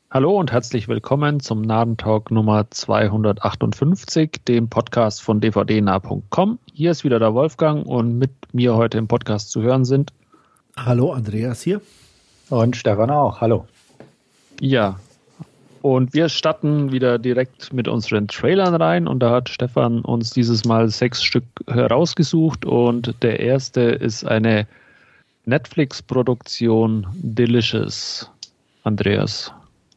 Hallo und herzlich willkommen zum Narrentalk Nummer 258, dem Podcast von dvdnah.com. Hier ist wieder der Wolfgang und mit mir heute im Podcast zu hören sind... Hallo, Andreas hier. Und Stefan auch, hallo. Ja, und wir starten wieder direkt mit unseren Trailern rein und da hat Stefan uns dieses Mal 6 Stück herausgesucht und der erste ist eine Netflix-Produktion, Delicious. Andreas.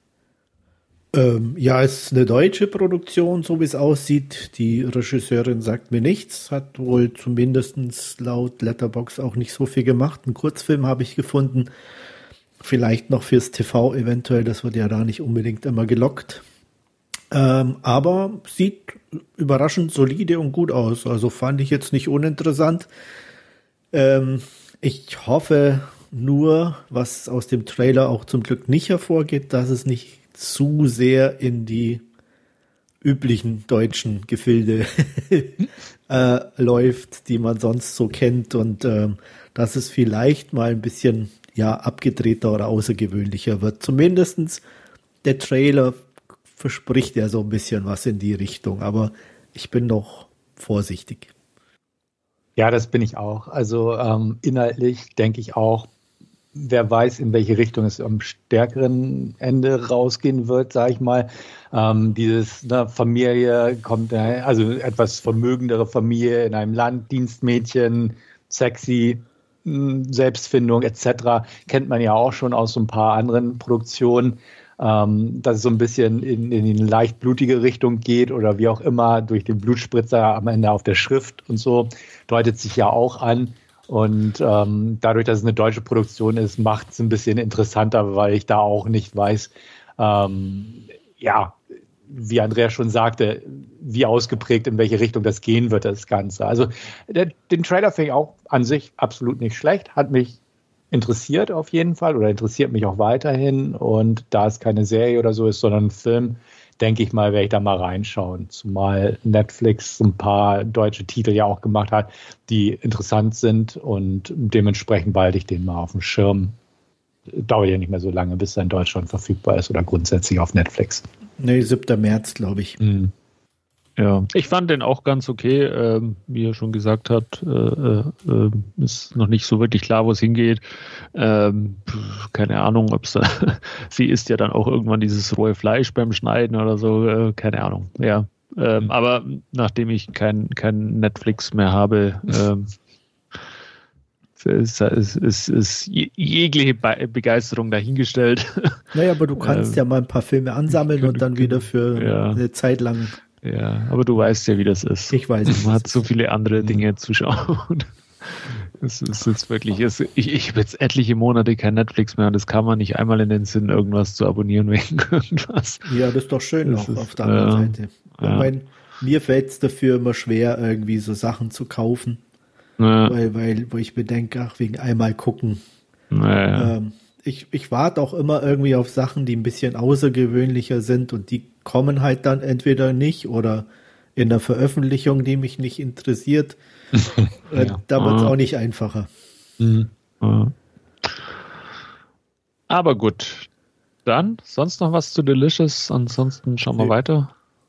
Ja, es ist eine deutsche Produktion, so wie es aussieht. Die Regisseurin sagt mir nichts, hat wohl zumindest laut Letterboxd auch nicht so viel gemacht. Einen Kurzfilm habe ich gefunden, vielleicht noch fürs TV eventuell, das wird ja da nicht unbedingt immer gelockt. Aber sieht überraschend solide und gut aus, also fand ich jetzt nicht uninteressant. Ich hoffe nur, was aus dem Trailer auch zum Glück nicht hervorgeht, dass es nicht zu sehr in die üblichen deutschen Gefilde läuft, die man sonst so kennt und dass es vielleicht mal ein bisschen abgedrehter oder außergewöhnlicher wird. Zumindestens der Trailer verspricht ja so ein bisschen was in die Richtung, aber ich bin noch vorsichtig. Ja, das bin ich auch. Also inhaltlich denke ich auch, wer weiß, in welche Richtung es am stärkeren Ende rausgehen wird, sage ich mal. Dieses Familie kommt, also etwas vermögendere Familie in einem Land, Dienstmädchen, sexy, Selbstfindung etc. Kennt man ja auch schon aus so ein paar anderen Produktionen. Dass es so ein bisschen in die leicht blutige Richtung geht oder wie auch immer, durch den Blutspritzer am Ende auf der Schrift und so, deutet sich ja auch an. Und dadurch, dass es eine deutsche Produktion ist, macht es ein bisschen interessanter, weil ich da auch nicht weiß, wie Andreas schon sagte, wie ausgeprägt, in welche Richtung das gehen wird, das Ganze. Also den Trailer finde ich auch an sich absolut nicht schlecht, hat mich interessiert auf jeden Fall oder interessiert mich auch weiterhin. Und da es keine Serie oder so ist, sondern ein Film, denke ich mal, werde ich da mal reinschauen. Zumal Netflix ein paar deutsche Titel ja auch gemacht hat, die interessant sind und dementsprechend behalte ich den mal auf dem Schirm. Dauert ja nicht mehr so lange, bis er in Deutschland verfügbar ist oder grundsätzlich auf Netflix. Nee, 7. März, glaube ich. Ja, ich fand den auch ganz okay. Wie er schon gesagt hat, ist noch nicht so wirklich klar, wo es hingeht. Keine Ahnung, ob es da, sie isst ja dann auch irgendwann dieses rohe Fleisch beim Schneiden oder so, keine Ahnung. Ja, aber nachdem ich kein Netflix mehr habe, ist jegliche Begeisterung dahingestellt. Naja, aber du kannst ja mal ein paar Filme ansammeln und dann wieder für eine Zeit lang. Ja, aber du weißt ja, wie das ist. Ich weiß. Man hat so viele andere Dinge zu schauen. Es ist jetzt wirklich, ich habe jetzt etliche Monate kein Netflix mehr und es kam mir nicht einmal in den Sinn, irgendwas zu abonnieren wegen irgendwas. Ja, das ist doch schön auch auf der anderen Seite. Ich meine, mir fällt es dafür immer schwer, irgendwie so Sachen zu kaufen, weil ich bedenke, wegen einmal gucken. Ich warte auch immer irgendwie auf Sachen, die ein bisschen außergewöhnlicher sind und die kommen halt dann entweder nicht oder in der Veröffentlichung, die mich nicht interessiert. Da wird es auch nicht einfacher. Aber gut. Dann, sonst noch was zu Delicious? Ansonsten schauen wir weiter.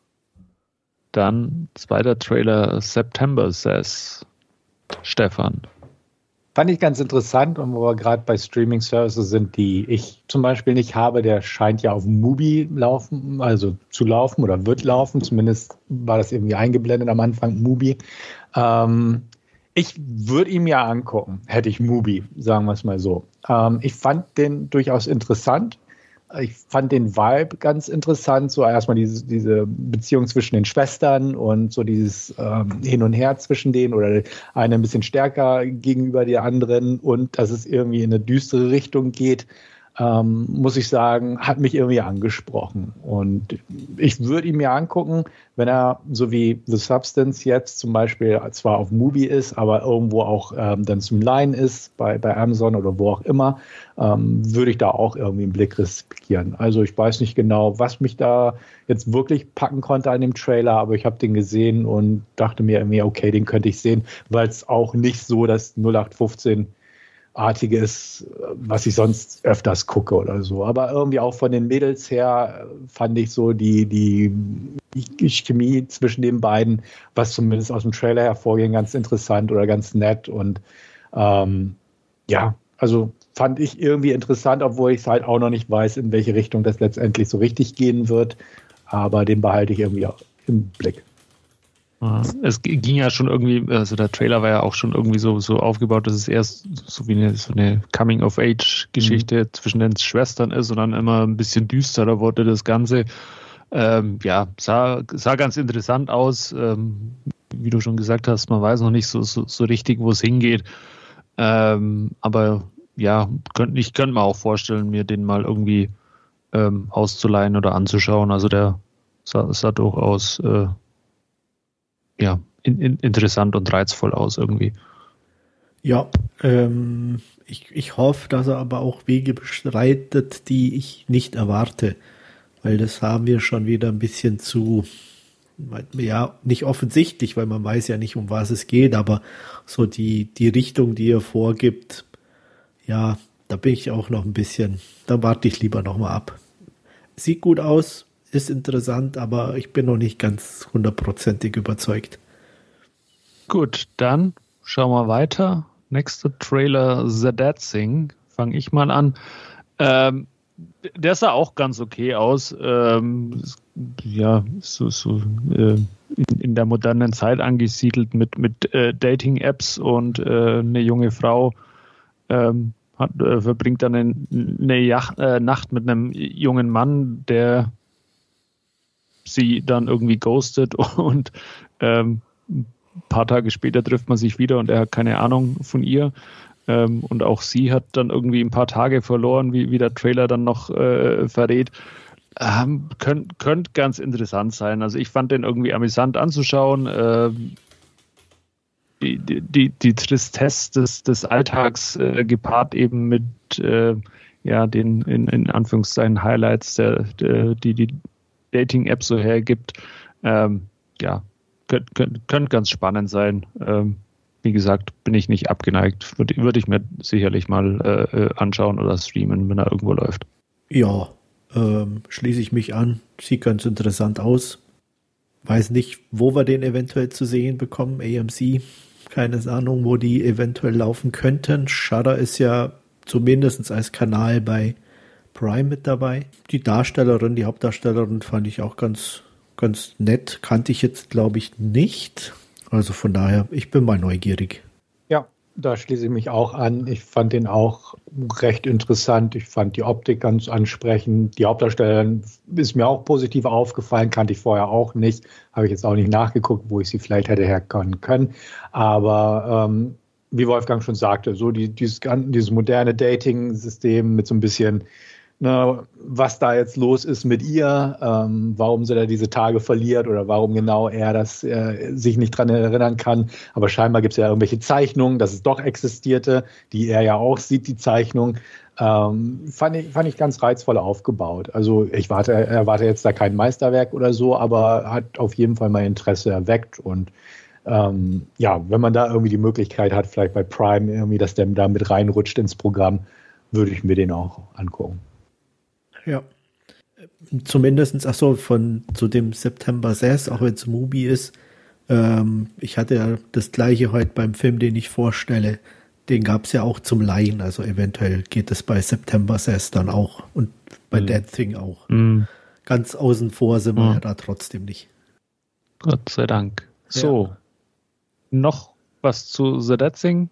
Dann zweiter Trailer, September Says. Stefan. Fand ich ganz interessant und wo wir gerade bei Streaming-Services sind, die ich zum Beispiel nicht habe, der scheint ja auf Mubi zu laufen oder wird laufen, zumindest war das irgendwie eingeblendet am Anfang, Mubi. Ich würde ihn mir angucken, hätte ich Mubi, sagen wir es mal so. Ich fand den durchaus interessant. Ich fand den Vibe ganz interessant, so erstmal diese Beziehung zwischen den Schwestern und so dieses Hin und Her zwischen denen oder eine ein bisschen stärker gegenüber der anderen und dass es irgendwie in eine düstere Richtung geht, muss ich sagen, hat mich irgendwie angesprochen. Und ich würde ihn mir angucken, wenn er so wie The Substance jetzt zum Beispiel zwar auf Mubi ist, aber irgendwo auch dann zum Leihen ist, bei Amazon oder wo auch immer, würde ich da auch irgendwie einen Blick riskieren. Also ich weiß nicht genau, was mich da jetzt wirklich packen konnte an dem Trailer, aber ich habe den gesehen und dachte mir irgendwie, okay, den könnte ich sehen, weil es auch nicht so das 0815 ist, was ich sonst öfters gucke oder so. Aber irgendwie auch von den Mädels her fand ich so die Chemie zwischen den beiden, was zumindest aus dem Trailer hervorging, ganz interessant oder ganz nett. Und also fand ich irgendwie interessant, obwohl ich es halt auch noch nicht weiß, in welche Richtung das letztendlich so richtig gehen wird. Aber den behalte ich irgendwie auch im Blick. Es ging ja schon irgendwie, also der Trailer war ja auch schon irgendwie so aufgebaut, dass es erst so wie so eine Coming-of-Age-Geschichte zwischen den Schwestern ist und dann immer ein bisschen düsterer wurde das Ganze. Sah ganz interessant aus. Wie du schon gesagt hast, man weiß noch nicht so richtig, wo es hingeht. Aber ja, ich könnte mir auch vorstellen, mir den mal irgendwie auszuleihen oder anzuschauen. Also der sah durchaus interessant und reizvoll aus irgendwie. Ja, ich hoffe, dass er aber auch Wege beschreitet, die ich nicht erwarte. Weil das haben wir schon wieder ein bisschen zu, ja, nicht offensichtlich, weil man weiß ja nicht, um was es geht, aber so die Richtung, die er vorgibt, ja, da bin ich auch noch ein bisschen, da warte ich lieber noch mal ab. Sieht gut aus, ist interessant, aber ich bin noch nicht ganz 100%ig überzeugt. Gut, dann schauen wir weiter. Nächster Trailer, The Dead Thing. Fange ich mal an. Der sah auch ganz okay aus. In der modernen Zeit angesiedelt mit Dating-Apps und eine junge Frau verbringt dann eine Nacht mit einem jungen Mann, der sie dann irgendwie ghostet und ein paar Tage später trifft man sich wieder und er hat keine Ahnung von ihr. Und auch sie hat dann irgendwie ein paar Tage verloren, wie der Trailer dann noch verrät. Könnte ganz interessant sein. Also ich fand den irgendwie amüsant anzuschauen. Die Tristesse des Alltags gepaart eben mit den in Anführungszeichen Highlights, die Dating-App so hergibt. Könnte ganz spannend sein. Wie gesagt, bin ich nicht abgeneigt. Würde ich mir sicherlich mal anschauen oder streamen, wenn er irgendwo läuft. Ja, schließe ich mich an. Sieht ganz interessant aus. Weiß nicht, wo wir den eventuell zu sehen bekommen. AMC, keine Ahnung, wo die eventuell laufen könnten. Shudder ist ja zumindest als Kanal bei Prime mit dabei. Die Hauptdarstellerin fand ich auch ganz nett. Kannte ich jetzt, glaube ich, nicht. Also von daher, ich bin mal neugierig. Ja, da schließe ich mich auch an. Ich fand den auch recht interessant. Ich fand die Optik ganz ansprechend. Die Hauptdarstellerin ist mir auch positiv aufgefallen, kannte ich vorher auch nicht. Habe ich jetzt auch nicht nachgeguckt, wo ich sie vielleicht hätte herkommen können. Aber wie Wolfgang schon sagte, so dieses moderne Dating-System mit so ein bisschen, was da jetzt los ist mit ihr, warum sie da diese Tage verliert oder warum genau er das sich nicht dran erinnern kann. Aber scheinbar gibt es ja irgendwelche Zeichnungen, dass es doch existierte, die er ja auch sieht, die Zeichnung. Fand ich ganz reizvoll aufgebaut. Also ich erwarte jetzt da kein Meisterwerk oder so, aber hat auf jeden Fall mein Interesse erweckt. Und wenn man da irgendwie die Möglichkeit hat, vielleicht bei Prime irgendwie, dass der da mit reinrutscht ins Programm, würde ich mir den auch angucken. Ja, zumindest, zu dem September 6, auch wenn es Mubi ist, ich hatte ja das gleiche heute beim Film, den ich vorstelle, den gab es ja auch zum Leihen, also eventuell geht es bei September 6 dann auch und bei Dead Thing auch. Ganz außen vor sind wir ja da trotzdem nicht. Gott sei Dank. So, noch was zu The Dead Thing?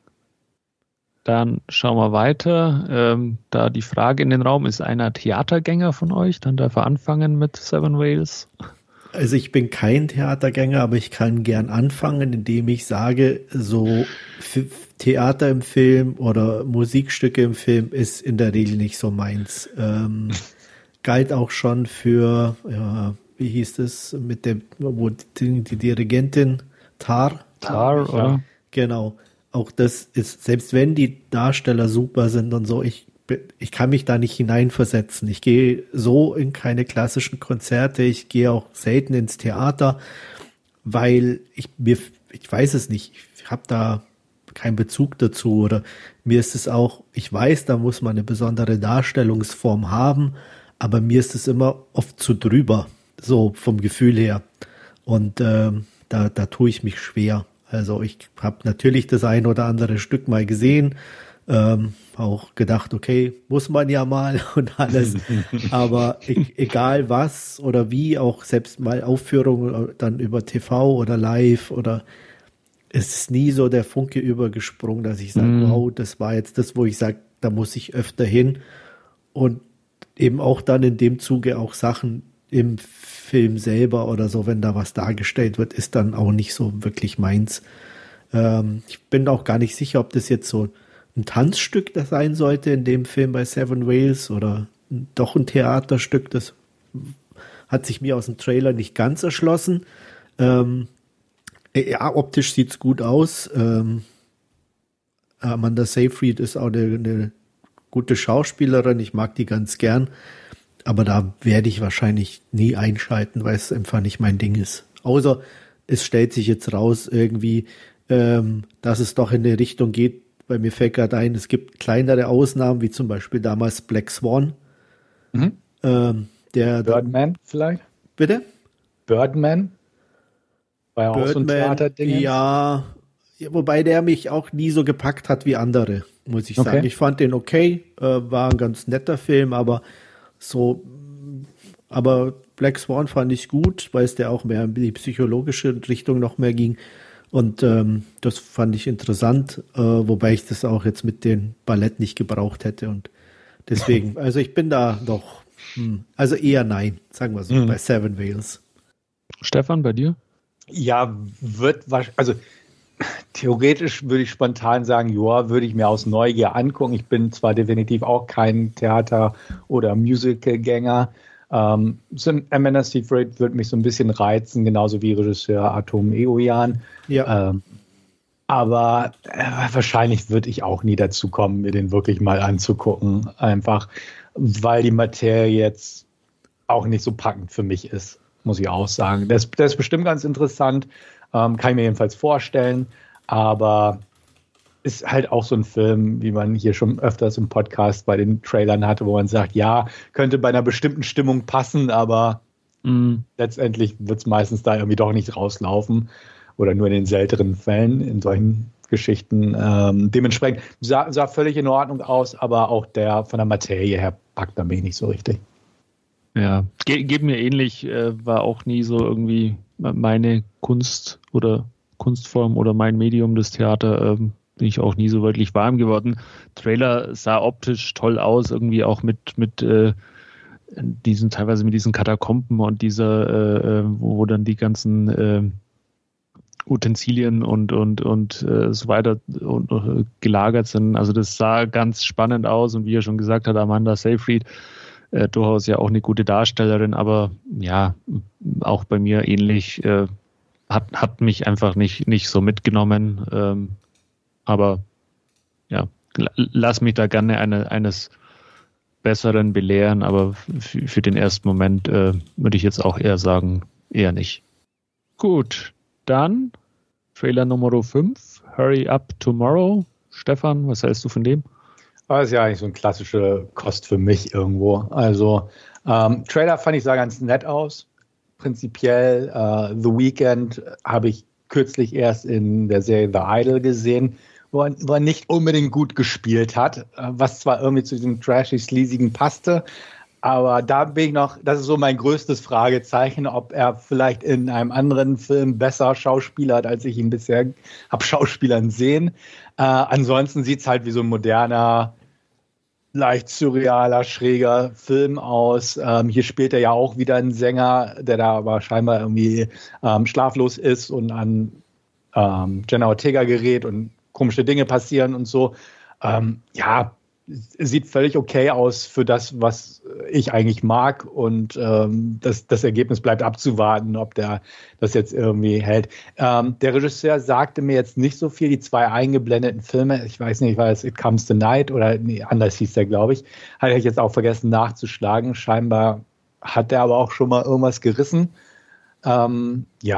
Dann schauen wir weiter. Da die Frage in den Raum, ist einer Theatergänger von euch? Dann darf er anfangen mit Seven Whales. Also ich bin kein Theatergänger, aber ich kann gern anfangen, indem ich sage, so Theater im Film oder Musikstücke im Film ist in der Regel nicht so meins. Galt auch schon für, wie hieß es, mit dem, wo die Dirigentin Tar, oder? Genau. Auch das ist, selbst wenn die Darsteller super sind und so, ich kann mich da nicht hineinversetzen. Ich gehe so in keine klassischen Konzerte, ich gehe auch selten ins Theater, weil ich weiß es nicht. Ich habe da keinen Bezug dazu. Oder mir ist es auch, ich weiß, da muss man eine besondere Darstellungsform haben, aber mir ist es immer oft zu drüber, so vom Gefühl her. Und da tue ich mich schwer. Also ich habe natürlich das ein oder andere Stück mal gesehen, auch gedacht, okay, muss man ja mal und alles. Aber egal was oder wie, auch selbst mal Aufführungen dann über TV oder live oder es ist nie so der Funke übergesprungen, dass ich sage, wow, das war jetzt das, wo ich sage, da muss ich öfter hin. Und eben auch dann in dem Zuge auch Sachen im Film selber oder so, wenn da was dargestellt wird, ist dann auch nicht so wirklich meins. Ich bin auch gar nicht sicher, ob das jetzt so ein Tanzstück das sein sollte in dem Film bei Seven Whales oder doch ein Theaterstück. Das hat sich mir aus dem Trailer nicht ganz erschlossen. Ja, optisch sieht's gut aus. Amanda Seyfried ist auch eine gute Schauspielerin. Ich mag die ganz gern. Aber da werde ich wahrscheinlich nie einschalten, weil es einfach nicht mein Ding ist. Außer es stellt sich jetzt raus irgendwie, dass es doch in eine Richtung geht. Weil mir fällt gerade ein, es gibt kleinere Ausnahmen, wie zum Beispiel damals Black Swan. Birdman vielleicht? Bitte? Birdman? War ja auch so ein Theaterding. Ja, wobei der mich auch nie so gepackt hat wie andere, muss ich sagen. Ich fand den okay, war ein ganz netter Film, aber Black Swan fand ich gut, weil es der auch mehr in die psychologische Richtung noch mehr ging. Und das fand ich interessant, wobei ich das auch jetzt mit dem Ballett nicht gebraucht hätte. Und deswegen, also ich bin da noch, also eher nein, sagen wir so, bei Seven Whales. Stefan, bei dir? Ja, also theoretisch würde ich spontan sagen, ja, würde ich mir aus Neugier angucken. Ich bin zwar definitiv auch kein Theater- oder Musical-Gänger. Amanda Seyfried wird mich so ein bisschen reizen, genauso wie Regisseur Atom Eoyan. Ja. Aber wahrscheinlich würde ich auch nie dazu kommen, mir den wirklich mal anzugucken. Einfach, weil die Materie jetzt auch nicht so packend für mich ist, muss ich auch sagen. Das ist bestimmt ganz interessant, kann ich mir jedenfalls vorstellen. Aber ist halt auch so ein Film, wie man hier schon öfters im Podcast bei den Trailern hatte, wo man sagt, ja, könnte bei einer bestimmten Stimmung passen, aber letztendlich wird es meistens da irgendwie doch nicht rauslaufen oder nur in den seltenen Fällen in solchen Geschichten. Dementsprechend sah völlig in Ordnung aus, aber auch der von der Materie her packt er mich nicht so richtig. Ja, geht mir ähnlich, war auch nie so irgendwie meine Kunst oder Kunstform oder mein Medium, das Theater, bin ich auch nie so wirklich warm geworden. Trailer sah optisch toll aus, irgendwie auch mit teilweise mit diesen Katakomben und dieser, wo dann die ganzen Utensilien und so weiter gelagert sind. Also das sah ganz spannend aus und wie er schon gesagt hat, Amanda Seyfried, durchaus ja auch eine gute Darstellerin, aber ja, auch bei mir ähnlich, hat mich einfach nicht so mitgenommen. Aber ja, lass mich da gerne eines Besseren belehren, aber für den ersten Moment würde ich jetzt auch eher sagen, eher nicht. Gut, dann Trailer Nummer 5, Hurry Up Tomorrow. Stefan, was hältst du von dem? Das ist ja eigentlich so eine klassische Kost für mich irgendwo. Also Trailer fand ich sah ganz nett aus. Prinzipiell The Weeknd habe ich kürzlich erst in der Serie The Idol gesehen, wo er nicht unbedingt gut gespielt hat, was zwar irgendwie zu diesem trashy, sleasigen passte, aber da bin ich noch, das ist so mein größtes Fragezeichen, ob er vielleicht in einem anderen Film besser schauspielert, als ich ihn bisher habe schauspielern sehen. Ansonsten sieht es halt wie so ein moderner, leicht surrealer, schräger Film aus. Hier spielt er ja auch wieder einen Sänger, der da aber scheinbar irgendwie schlaflos ist und an Jenna Ortega gerät und komische Dinge passieren und so. Ja, sieht völlig okay aus für das, was ich eigentlich mag und das Ergebnis bleibt abzuwarten, ob der das jetzt irgendwie hält. Der Regisseur sagte mir jetzt nicht so viel, die 2 eingeblendeten Filme, ich weiß nicht, war es It Comes the Night oder nee, anders hieß der, glaube ich, hatte ich jetzt auch vergessen nachzuschlagen. Scheinbar hat der aber auch schon mal irgendwas gerissen. Ja,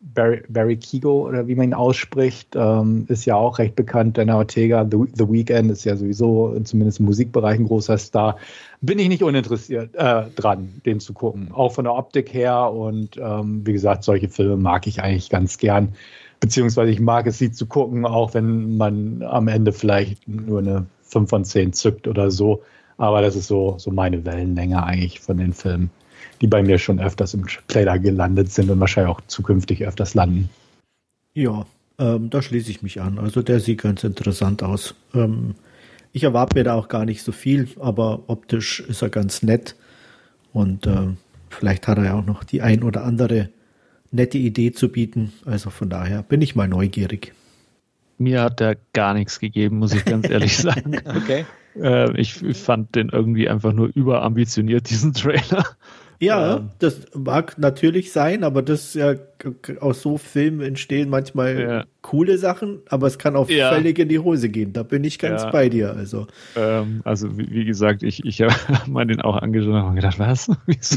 Barry Keogh oder wie man ihn ausspricht, ist ja auch recht bekannt. Jenna Ortega, The Weeknd ist ja sowieso zumindest im Musikbereich ein großer Star. Bin ich nicht uninteressiert dran, den zu gucken. Auch von der Optik her und wie gesagt, solche Filme mag ich eigentlich ganz gern. Beziehungsweise ich mag es, sie zu gucken, auch wenn man am Ende vielleicht nur eine 5 von 10 zückt oder so. Aber das ist so meine Wellenlänge eigentlich von den Filmen, die bei mir schon öfters im Trailer gelandet sind und wahrscheinlich auch zukünftig öfters landen. Ja, da schließe ich mich an. Also der sieht ganz interessant aus. Ich erwarte mir da auch gar nicht so viel, aber optisch ist er ganz nett. Und vielleicht hat er ja auch noch die ein oder andere nette Idee zu bieten. Also von daher bin ich mal neugierig. Mir hat der gar nichts gegeben, muss ich ganz ehrlich sagen. Okay. Ich fand den irgendwie einfach nur überambitioniert, diesen Trailer. Ja, das mag natürlich sein, aber das ja aus so Filmen entstehen manchmal coole Sachen, aber es kann auch völlig in die Hose gehen. Da bin ich ganz bei dir. Also wie gesagt, ich habe mal den auch angeschaut und gedacht, was? Wieso?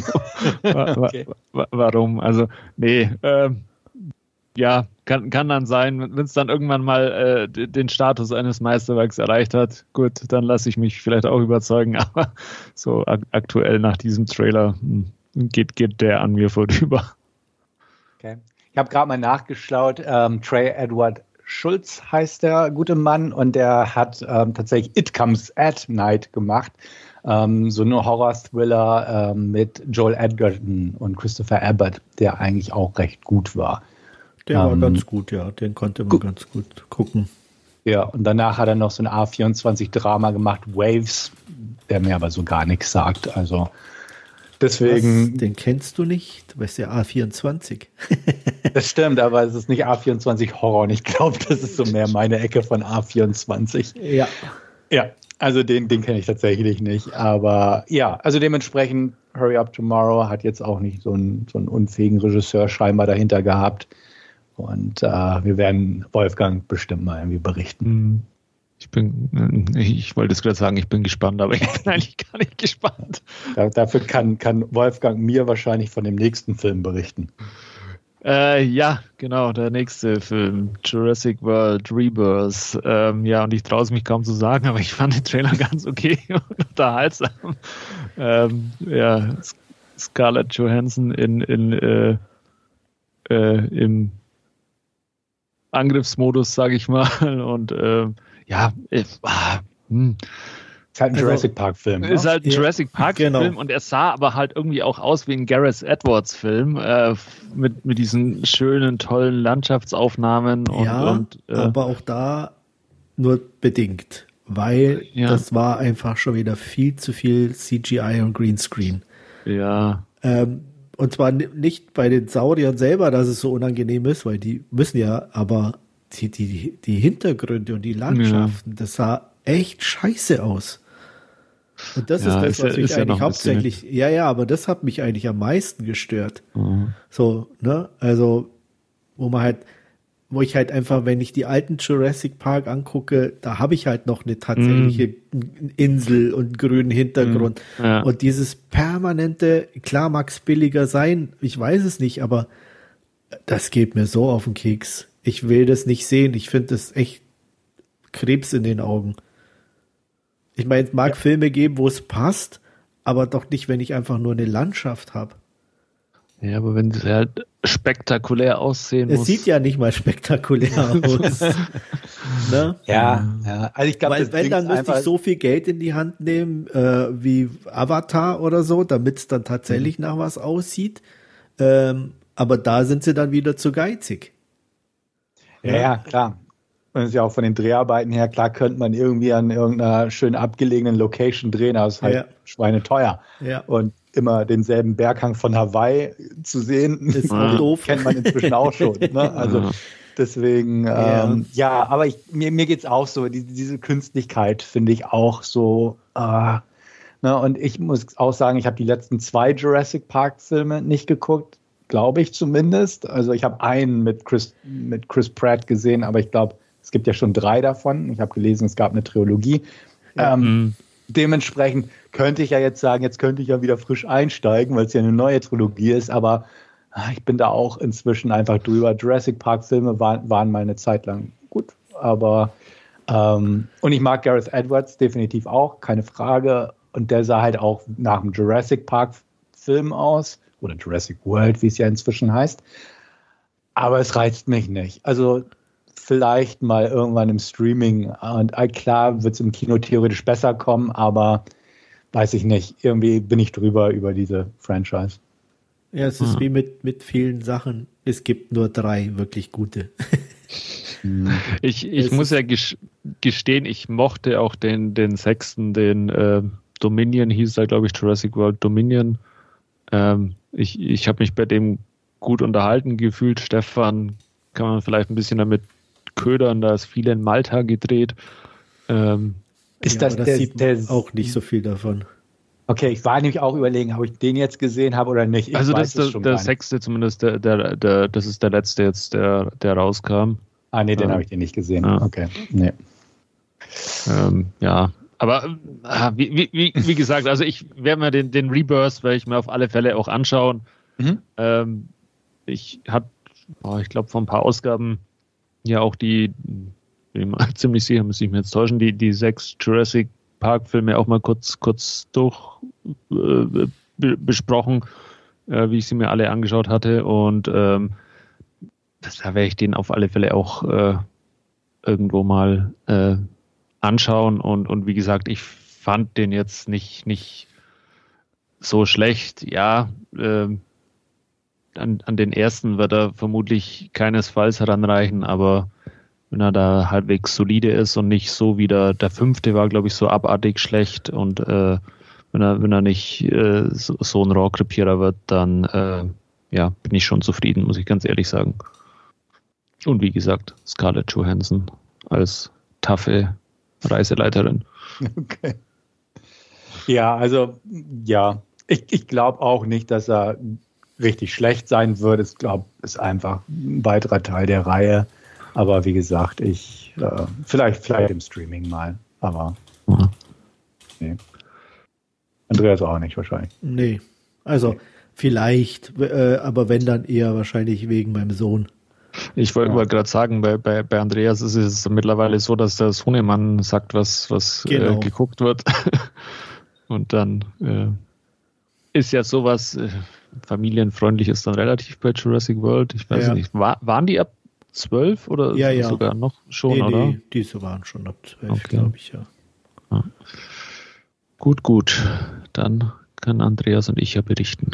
Warum? Also, nee, ja, kann dann sein, wenn es dann irgendwann mal den Status eines Meisterwerks erreicht hat, gut, dann lasse ich mich vielleicht auch überzeugen, aber so aktuell nach diesem Trailer geht der an mir vorüber. Okay. Ich habe gerade mal nachgeschaut, Trey Edward Schultz heißt der gute Mann und der hat tatsächlich It Comes at Night gemacht, so eine Horror-Thriller mit Joel Edgerton und Christopher Abbott, der eigentlich auch recht gut war. Der war ganz gut, ja. Den konnte man ganz gut gucken. Ja, und danach hat er noch so ein A24-Drama gemacht, Waves, der mir aber so gar nichts sagt. Also deswegen. Was? Den kennst du nicht? Du weißt ja A24. Das stimmt, aber es ist nicht A24 Horror. Und ich glaube, das ist so mehr meine Ecke von A24. Ja. Ja, also den kenne ich tatsächlich nicht. Aber ja, also dementsprechend Hurry Up Tomorrow hat jetzt auch nicht so einen unfähigen Regisseur scheinbar dahinter gehabt. Und wir werden Wolfgang bestimmt mal irgendwie berichten. Ich wollte es gerade sagen, ich bin gespannt, aber ich bin eigentlich gar nicht gespannt. Dafür kann Wolfgang mir wahrscheinlich von dem nächsten Film berichten. Ja, genau, der nächste Film, Jurassic World Rebirth. Ja, und ich traue es mich kaum zu sagen, aber ich fand den Trailer ganz okay und unterhaltsam. Ja, Scarlett Johansson im Angriffsmodus, sage ich mal. Und ist halt ein Jurassic Park-Film. Ist halt ein Jurassic Park-Film, genau. Und er sah aber halt irgendwie auch aus wie ein Gareth Edwards-Film mit diesen schönen, tollen Landschaftsaufnahmen. Aber auch da nur bedingt, weil das war einfach schon wieder viel zu viel CGI und Greenscreen. Ja. Und zwar nicht bei den Sauriern selber, dass es so unangenehm ist, weil die müssen ja, aber die Hintergründe und die Landschaften, das sah echt scheiße aus. Und das ist das, was mich eigentlich hauptsächlich, aber das hat mich eigentlich am meisten gestört. Mhm. So, ne, also, wo ich halt einfach, wenn ich die alten Jurassic Park angucke, da habe ich halt noch eine tatsächliche Insel und grünen Hintergrund. Ja. Und dieses permanente, klar mag es billiger sein, ich weiß es nicht, aber das geht mir so auf den Keks. Ich will das nicht sehen. Ich finde das echt Krebs in den Augen. Ich meine, es mag Filme geben, wo es passt, aber doch nicht, wenn ich einfach nur eine Landschaft habe. Ja, aber wenn sie halt spektakulär aussehen muss. Es sieht ja nicht mal spektakulär aus. Ne? Ja. Also ich glaube, wenn, dann müsste ich so viel Geld in die Hand nehmen, wie Avatar oder so, damit es dann tatsächlich nach was aussieht. Aber da sind sie dann wieder zu geizig. Ja, klar. Und es ist ja auch von den Dreharbeiten her, klar könnte man irgendwie an irgendeiner schön abgelegenen Location drehen, aber es ist halt schweineteuer. Ja. Und immer denselben Berghang von Hawaii zu sehen, ist doof. Kennt man inzwischen auch schon. Ne? Also deswegen, aber mir geht's auch so, diese Künstlichkeit finde ich auch so, ne? Und ich muss auch sagen, ich habe die letzten 2 Jurassic Park Filme nicht geguckt, glaube ich zumindest. Also ich habe einen mit Chris Pratt gesehen, aber ich glaube, es gibt ja schon 3 davon. Ich habe gelesen, es gab eine Trilogie. Dementsprechend könnte ich ja jetzt sagen, jetzt könnte ich ja wieder frisch einsteigen, weil es ja eine neue Trilogie ist, aber Ich bin da auch inzwischen einfach drüber. Jurassic Park-Filme waren mal eine Zeit lang gut, aber und ich mag Gareth Edwards definitiv auch, keine Frage. Und der sah halt auch nach einem Jurassic Park-Film aus, oder Jurassic World, wie es ja inzwischen heißt. Aber es reizt mich nicht. Also vielleicht mal irgendwann im Streaming. Und klar wird es im Kino theoretisch besser kommen, aber weiß ich nicht. Irgendwie bin ich drüber über diese Franchise. Ja, es ist wie mit vielen Sachen. Es gibt nur 3 wirklich gute. Ich muss ja gestehen, ich mochte auch den 6., den Dominion, hieß er, glaube ich, Jurassic World Dominion. Ich habe mich bei dem gut unterhalten gefühlt. Stefan kann man vielleicht ein bisschen damit ködern, da ist viel in Malta gedreht. Ist das sieht man auch nicht so viel davon. Okay, ich war nämlich auch überlegen, ob ich den jetzt gesehen habe oder nicht. Also das ist der 6. zumindest, das ist der letzte jetzt, der rauskam. Ah, nee, den habe ich nicht gesehen. Ja. Okay, nee. Ja, aber wie gesagt, also ich werde mir den Rebirth, werde ich mir auf alle Fälle auch anschauen. Mhm. Ich glaube, vor ein paar Ausgaben ja auch bin ich mal ziemlich sicher, muss ich mir jetzt täuschen, die 6 Jurassic Park-Filme auch mal kurz besprochen, wie ich sie mir alle angeschaut hatte. Und da werde ich den auf alle Fälle auch irgendwo mal anschauen. Und wie gesagt, ich fand den jetzt nicht so schlecht. Ja, an den ersten wird er vermutlich keinesfalls heranreichen, aber wenn er da halbwegs solide ist und nicht so wie der 5. war, glaube ich, so abartig schlecht und wenn er nicht so ein Rohrkrepierer wird, dann bin ich schon zufrieden, muss ich ganz ehrlich sagen. Und wie gesagt, Scarlett Johansson als taffe Reiseleiterin. Okay. Ja, also ich glaube auch nicht, dass er richtig schlecht sein wird. Ich glaube, es ist einfach ein weiterer Teil der Reihe. Aber wie gesagt, vielleicht im Streaming mal. Aber nee. Andreas auch nicht wahrscheinlich. Nee, also vielleicht, aber wenn dann eher wahrscheinlich wegen meinem Sohn. Ich wollte gerade sagen, bei Andreas ist es mittlerweile so, dass der Sohnemann sagt, was genau. Geguckt wird. Und dann ist ja sowas familienfreundlich ist dann relativ bei Jurassic World. Ich weiß nicht, waren die ab 12 oder sogar noch schon, oder? Nee, diese waren schon ab 12, glaube ich, ja. Gut. Dann kann Andreas und ich ja berichten.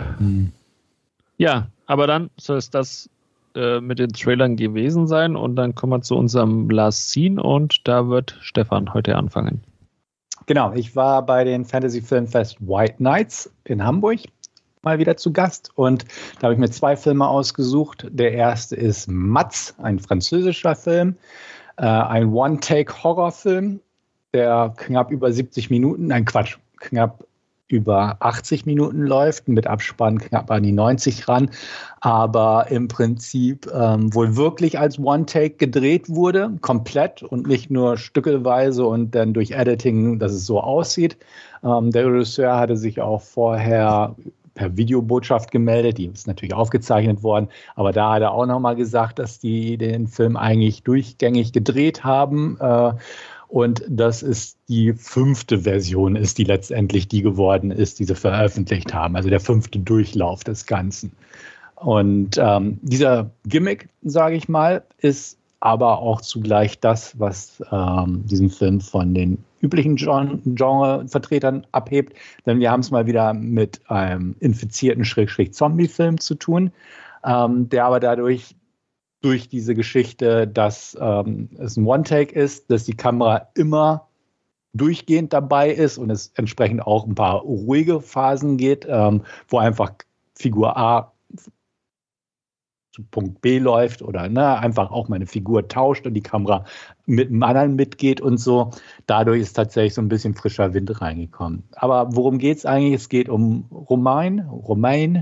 Ja, aber dann soll es das mit den Trailern gewesen sein und dann kommen wir zu unserem Last Scene und da wird Stefan heute anfangen. Genau, ich war bei den Fantasy Filmfest White Nights in Hamburg mal wieder zu Gast und da habe ich mir 2 Filme ausgesucht. Der erste ist Matz, ein französischer Film, ein One-Take-Horrorfilm, der knapp über 70 Minuten, knapp über 80 Minuten läuft, mit Abspann knapp an die 90 ran, aber im Prinzip wohl wirklich als One-Take gedreht wurde, komplett und nicht nur stückelweise und dann durch Editing, dass es so aussieht. Der Regisseur hatte sich auch vorher per Videobotschaft gemeldet, die ist natürlich aufgezeichnet worden, aber da hat er auch nochmal gesagt, dass die den Film eigentlich durchgängig gedreht haben und das ist die 5. Version ist, die letztendlich die geworden ist, die sie veröffentlicht haben, also der 5. Durchlauf des Ganzen. Und dieser Gimmick, sage ich mal, ist aber auch zugleich das, was diesen Film von den üblichen Genre-Vertretern abhebt. Denn wir haben es mal wieder mit einem infizierten Zombie-Film zu tun, der aber durch diese Geschichte, dass es ein One-Take ist, dass die Kamera immer durchgehend dabei ist und es entsprechend auch ein paar ruhige Phasen geht, wo einfach Figur A zu Punkt B läuft oder einfach auch mal eine Figur tauscht und die Kamera mit dem anderen mitgeht und so. Dadurch ist tatsächlich so ein bisschen frischer Wind reingekommen. Aber worum geht es eigentlich? Es geht um Romain,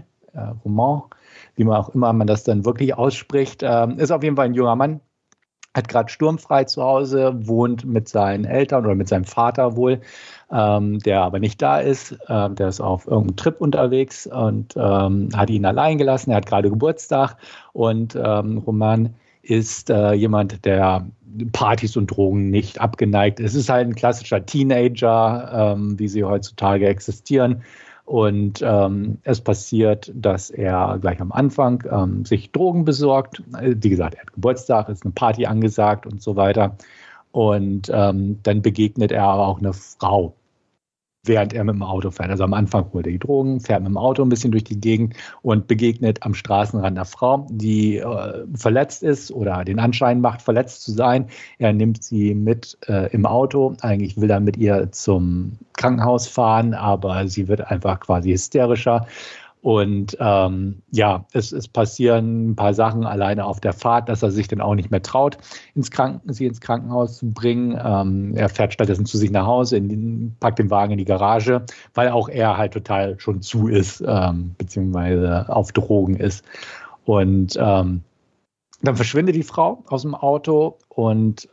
wie man auch immer man das dann wirklich ausspricht. Ist auf jeden Fall ein junger Mann, hat gerade sturmfrei zu Hause, wohnt mit seinen Eltern oder mit seinem Vater wohl, der aber nicht da ist. Der ist auf irgendeinem Trip unterwegs und hat ihn allein gelassen. Er hat gerade Geburtstag und Roman ist jemand, der Partys und Drogen nicht abgeneigt ist. Es ist halt ein klassischer Teenager, wie sie heutzutage existieren. Und es passiert, dass er gleich am Anfang sich Drogen besorgt. Wie gesagt, er hat Geburtstag, ist eine Party angesagt und so weiter. Und dann begegnet er aber auch eine Frau, während er mit dem Auto fährt. Also am Anfang holt er die Drogen, fährt mit dem Auto ein bisschen durch die Gegend und begegnet am Straßenrand einer Frau, die verletzt ist oder den Anschein macht, verletzt zu sein. Er nimmt sie mit im Auto. Eigentlich will er mit ihr zum Krankenhaus fahren, aber sie wird einfach quasi hysterischer. Und es passieren ein paar Sachen alleine auf der Fahrt, dass er sich dann auch nicht mehr traut, sie ins Krankenhaus zu bringen. Er fährt stattdessen zu sich nach Hause, packt den Wagen in die Garage, weil auch er halt total schon zu ist, beziehungsweise auf Drogen ist. Und dann verschwindet die Frau aus dem Auto und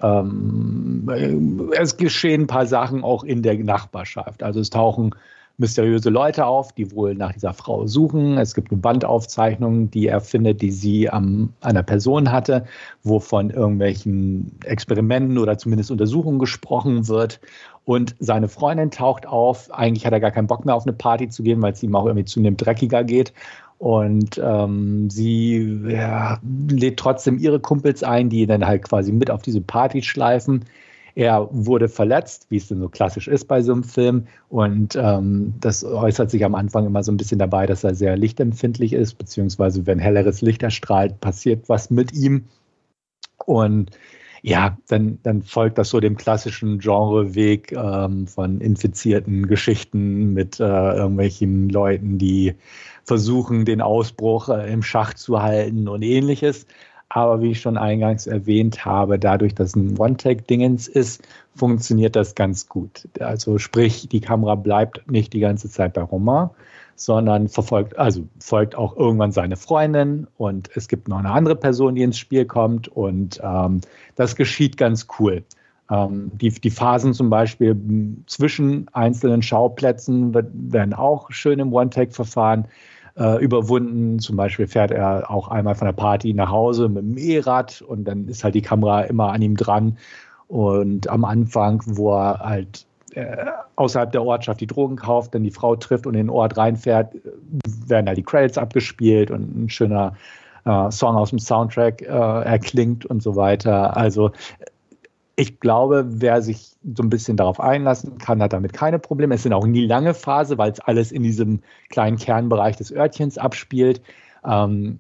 es geschehen ein paar Sachen auch in der Nachbarschaft. Also es tauchen mysteriöse Leute auf, die wohl nach dieser Frau suchen. Es gibt eine Bandaufzeichnung, die er findet, die sie einer Person hatte, wo von irgendwelchen Experimenten oder zumindest Untersuchungen gesprochen wird. Und seine Freundin taucht auf. Eigentlich hat er gar keinen Bock mehr auf eine Party zu gehen, weil es ihm auch irgendwie zunehmend dreckiger geht. Und sie lädt trotzdem ihre Kumpels ein, die dann halt quasi mit auf diese Party schleifen. Er wurde verletzt, wie es denn so klassisch ist bei so einem Film. Und das äußert sich am Anfang immer so ein bisschen dabei, dass er sehr lichtempfindlich ist, beziehungsweise wenn helleres Licht erstrahlt, passiert was mit ihm. Und ja, dann folgt das so dem klassischen Genreweg von infizierten Geschichten mit irgendwelchen Leuten, die versuchen, den Ausbruch im Schach zu halten und ähnliches. Aber wie ich schon eingangs erwähnt habe, dadurch, dass ein One-Take-Dingens ist, funktioniert das ganz gut. Also sprich, die Kamera bleibt nicht die ganze Zeit bei Roman, sondern folgt auch irgendwann seine Freundin und es gibt noch eine andere Person, die ins Spiel kommt und das geschieht ganz cool. Die Phasen zum Beispiel zwischen einzelnen Schauplätzen werden auch schön im One-Take-Verfahren überwunden. Zum Beispiel fährt er auch einmal von der Party nach Hause mit dem E-Rad und dann ist halt die Kamera immer an ihm dran. Und am Anfang, wo er halt außerhalb der Ortschaft die Drogen kauft, dann die Frau trifft und in den Ort reinfährt, werden halt die Credits abgespielt und ein schöner Song aus dem Soundtrack erklingt und so weiter. Also ich glaube, wer sich so ein bisschen darauf einlassen kann, hat damit keine Probleme. Es sind auch nie lange Phase, weil es alles in diesem kleinen Kernbereich des Örtchens abspielt. Und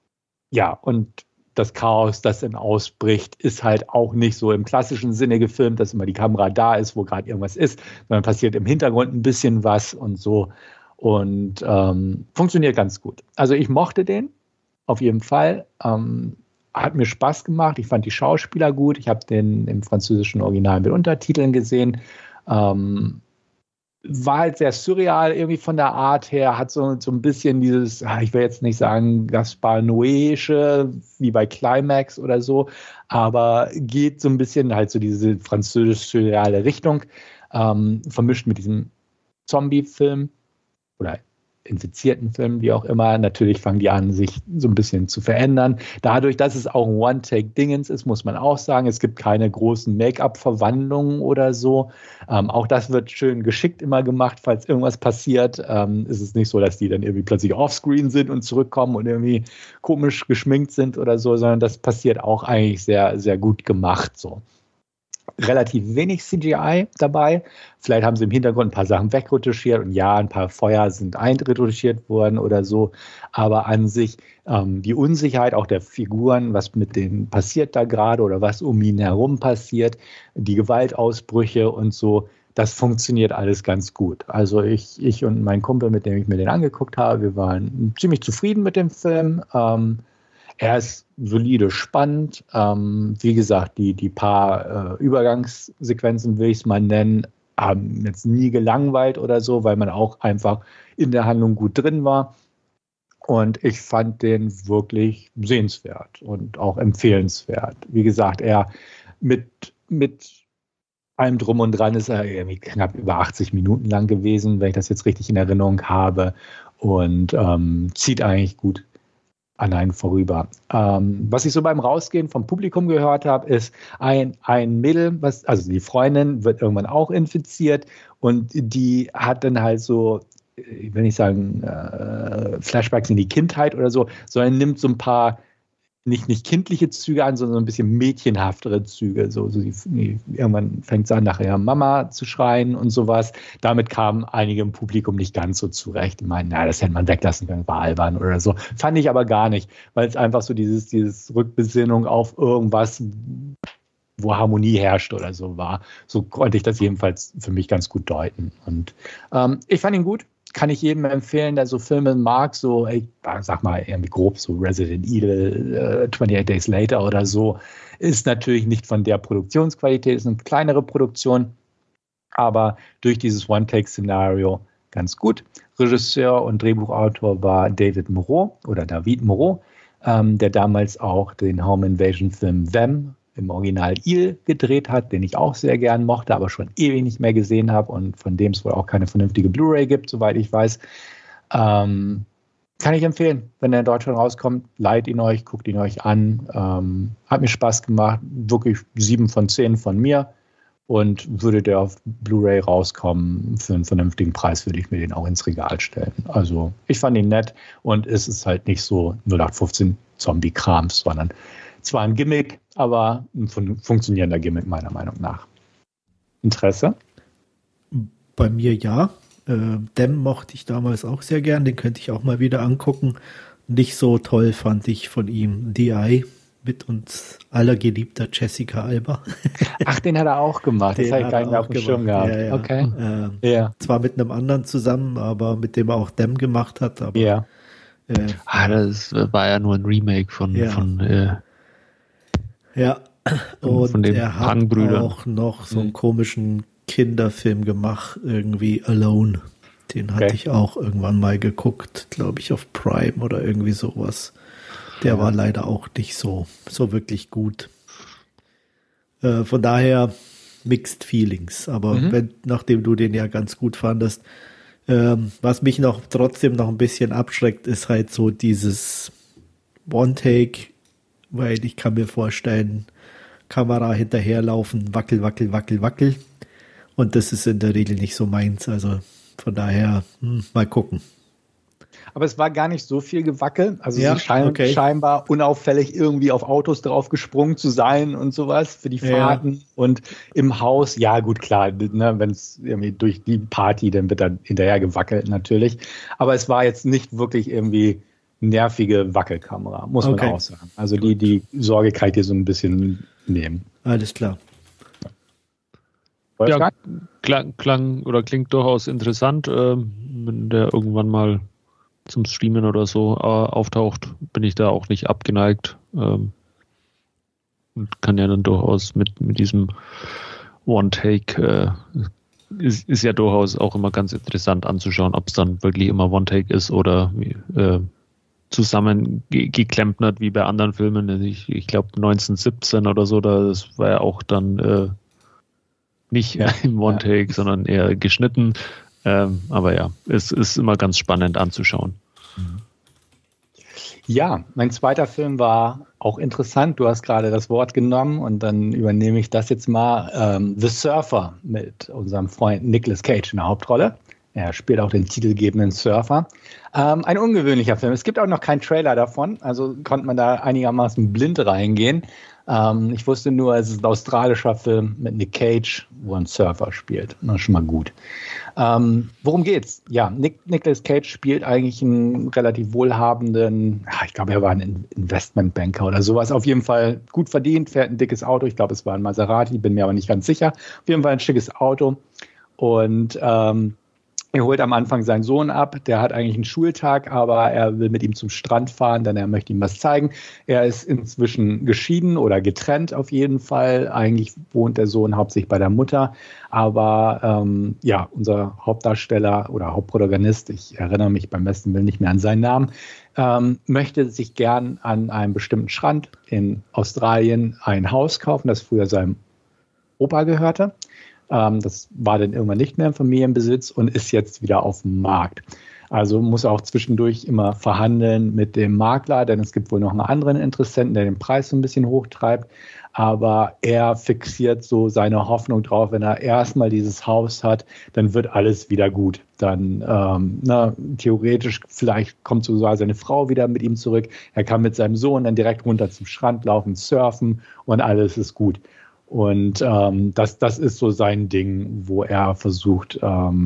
das Chaos, das dann ausbricht, ist halt auch nicht so im klassischen Sinne gefilmt, dass immer die Kamera da ist, wo gerade irgendwas ist, sondern passiert im Hintergrund ein bisschen was und so. Und funktioniert ganz gut. Also ich mochte den, auf jeden Fall. Hat mir Spaß gemacht. Ich fand die Schauspieler gut. Ich habe den im französischen Original mit Untertiteln gesehen. War halt sehr surreal irgendwie von der Art her. Hat so ein bisschen dieses, ich will jetzt nicht sagen Gaspar Noé'sche, wie bei Climax oder so, aber geht so ein bisschen halt so diese französisch-surreale Richtung, vermischt mit diesem Zombie-Film oder infizierten Filmen, wie auch immer. Natürlich fangen die an, sich so ein bisschen zu verändern. Dadurch, dass es auch ein One-Take-Dingens ist, muss man auch sagen, es gibt keine großen Make-up-Verwandlungen oder so. Auch das wird schön geschickt immer gemacht, falls irgendwas passiert. Ist es nicht so, dass die dann irgendwie plötzlich offscreen sind und zurückkommen und irgendwie komisch geschminkt sind oder so, sondern das passiert auch eigentlich sehr, sehr gut gemacht so. Relativ wenig CGI dabei. Vielleicht haben sie im Hintergrund ein paar Sachen wegretuschiert und ja, ein paar Feuer sind einretuschiert worden oder so. Aber an sich die Unsicherheit auch der Figuren, was mit denen passiert da gerade oder was um ihn herum passiert, die Gewaltausbrüche und so, das funktioniert alles ganz gut. Also ich und mein Kumpel, mit dem ich mir den angeguckt habe, wir waren ziemlich zufrieden mit dem Film. Er ist solide, spannend. Wie gesagt, die paar Übergangssequenzen, will ich es mal nennen, haben jetzt nie gelangweilt oder so, weil man auch einfach in der Handlung gut drin war. Und ich fand den wirklich sehenswert und auch empfehlenswert. Wie gesagt, er mit allem Drum und Dran ist er irgendwie knapp über 80 Minuten lang gewesen, wenn ich das jetzt richtig in Erinnerung habe. Und zieht eigentlich gut an einen vorüber. Was ich so beim Rausgehen vom Publikum gehört habe, ist ein Mädel, also die Freundin wird irgendwann auch infiziert und die hat dann halt so, ich will nicht sagen Flashbacks in die Kindheit oder so, sondern nimmt so ein paar nicht kindliche Züge an, sondern so ein bisschen mädchenhaftere Züge. Irgendwann fängt es an, nachher Mama zu schreien und sowas. Damit kamen einige im Publikum nicht ganz so zurecht. Die meinen, das hätte man weglassen können, war albern oder so. Fand ich aber gar nicht, weil es einfach so dieses Rückbesinnung auf irgendwas, wo Harmonie herrscht oder so war. So konnte ich das jedenfalls für mich ganz gut deuten. Und ich fand ihn gut. Kann ich jedem empfehlen, der so Filme mag, so, ich sag mal, irgendwie grob so Resident Evil, 28 Days Later oder so, ist natürlich nicht von der Produktionsqualität, ist eine kleinere Produktion, aber durch dieses One-Take-Szenario ganz gut. Regisseur und Drehbuchautor war David Moreau, der damals auch den Home Invasion-Film Them im Original Il gedreht hat, den ich auch sehr gern mochte, aber schon ewig nicht mehr gesehen habe und von dem es wohl auch keine vernünftige Blu-ray gibt, soweit ich weiß. Kann ich empfehlen, wenn er in Deutschland rauskommt, leiht ihn euch, guckt ihn euch an. Hat mir Spaß gemacht, wirklich 7 von 10 von mir und würde der auf Blu-ray rauskommen, für einen vernünftigen Preis würde ich mir den auch ins Regal stellen. Also ich fand ihn nett und es ist halt nicht so 0815 Zombie-Krams, sondern zwar ein Gimmick, aber ein funktionierender Gimmick meiner Meinung nach. Interesse? Bei mir ja. Dem mochte ich damals auch sehr gern. Den könnte ich auch mal wieder angucken. Nicht so toll fand ich von ihm DI mit uns aller geliebter Jessica Alba. Ach, den hat er auch gemacht. Das habe ich gar nicht mehr auf dem Schirm gehabt. Ja. Okay. Zwar mit einem anderen zusammen, aber mit dem er auch Dem gemacht hat. Aber, ja. Das war ja nur ein Remake von und den er hat Pang-Brüdern auch noch so einen komischen Kinderfilm gemacht, irgendwie Alone. Den hatte ich auch irgendwann mal geguckt, glaube ich, auf Prime oder irgendwie sowas. Der war leider auch nicht so wirklich gut. Von daher Mixed Feelings. Aber nachdem du den ja ganz gut fandest, was mich trotzdem noch ein bisschen abschreckt, ist halt so dieses One-Take, weil ich kann mir vorstellen, Kamera hinterherlaufen, wackel, wackel, wackel, wackel. Und das ist in der Regel nicht so meins. Also von daher, mal gucken. Aber es war gar nicht so viel Gewackel. Also sie scheinen scheinbar unauffällig irgendwie auf Autos drauf gesprungen zu sein und sowas für die Fahrten. Und im Haus, ja gut, klar, ne, wenn es irgendwie durch die Party, dann wird dann hinterher gewackelt natürlich. Aber es war jetzt nicht wirklich irgendwie nervige Wackelkamera, muss man auch sagen. Also die Sorge kann ich dir so ein bisschen nehmen. Alles klar. Ja, klingt durchaus interessant, wenn der irgendwann mal zum Streamen oder so auftaucht, bin ich da auch nicht abgeneigt und kann ja dann durchaus mit diesem One-Take ist ja durchaus auch immer ganz interessant anzuschauen, ob es dann wirklich immer One-Take ist oder zusammengeklempnert wie bei anderen Filmen. Also ich glaube 1917 oder so, das war ja auch dann nicht im One-Take, sondern eher geschnitten. Aber ja, es ist immer ganz spannend anzuschauen. Ja, mein zweiter Film war auch interessant. Du hast gerade das Wort genommen und dann übernehme ich das jetzt mal. The Surfer mit unserem Freund Nicolas Cage in der Hauptrolle. Er spielt auch den titelgebenden Surfer. Ein ungewöhnlicher Film. Es gibt auch noch keinen Trailer davon, also konnte man da einigermaßen blind reingehen. Ich wusste nur, es ist ein australischer Film mit Nick Cage, wo ein Surfer spielt. Das ist schon mal gut. Worum geht's? Ja, Nicolas Cage spielt eigentlich einen relativ wohlhabenden, ich glaube, er war ein Investmentbanker oder sowas. Auf jeden Fall gut verdient, fährt ein dickes Auto. Ich glaube, es war ein Maserati, bin mir aber nicht ganz sicher. Auf jeden Fall ein schickes Auto. Und Er holt am Anfang seinen Sohn ab, der hat eigentlich einen Schultag, aber er will mit ihm zum Strand fahren, denn er möchte ihm was zeigen. Er ist inzwischen geschieden oder getrennt auf jeden Fall. Eigentlich wohnt der Sohn hauptsächlich bei der Mutter, aber unser Hauptdarsteller oder Hauptprotagonist, ich erinnere mich beim besten Willen nicht mehr an seinen Namen, möchte sich gern an einem bestimmten Strand in Australien ein Haus kaufen, das früher seinem Opa gehörte. Das war dann irgendwann nicht mehr im Familienbesitz und ist jetzt wieder auf dem Markt. Also muss er auch zwischendurch immer verhandeln mit dem Makler, denn es gibt wohl noch einen anderen Interessenten, der den Preis so ein bisschen hochtreibt. Aber er fixiert so seine Hoffnung drauf, wenn er erstmal dieses Haus hat, dann wird alles wieder gut. Dann theoretisch vielleicht kommt sogar seine Frau wieder mit ihm zurück. Er kann mit seinem Sohn dann direkt runter zum Strand laufen, surfen und alles ist gut. Und das ist so sein Ding, wo er versucht,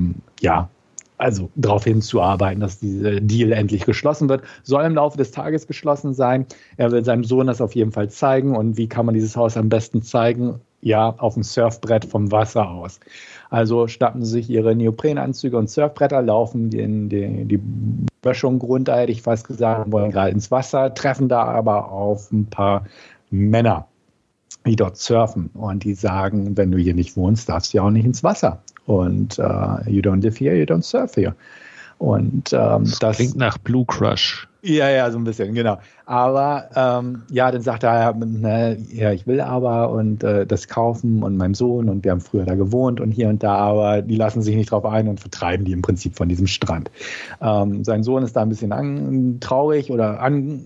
darauf hinzuarbeiten, dass dieser Deal endlich geschlossen wird. Soll im Laufe des Tages geschlossen sein. Er will seinem Sohn das auf jeden Fall zeigen. Und wie kann man dieses Haus am besten zeigen? Ja, auf dem Surfbrett vom Wasser aus. Also schnappen sie sich ihre Neoprenanzüge und Surfbretter, laufen die Böschung runter, hätte ich fast gesagt, wollen gerade ins Wasser, treffen da aber auf ein paar Männer, die dort surfen und die sagen, wenn du hier nicht wohnst, darfst du ja auch nicht ins Wasser. Und you don't live here, you don't surf here. Und das klingt nach Blue Crush. Ja, so ein bisschen, genau. Aber dann sagt er, ich will aber und das kaufen und meinem Sohn und wir haben früher da gewohnt und hier und da, aber die lassen sich nicht drauf ein und vertreiben die im Prinzip von diesem Strand. Sein Sohn ist da ein bisschen traurig oder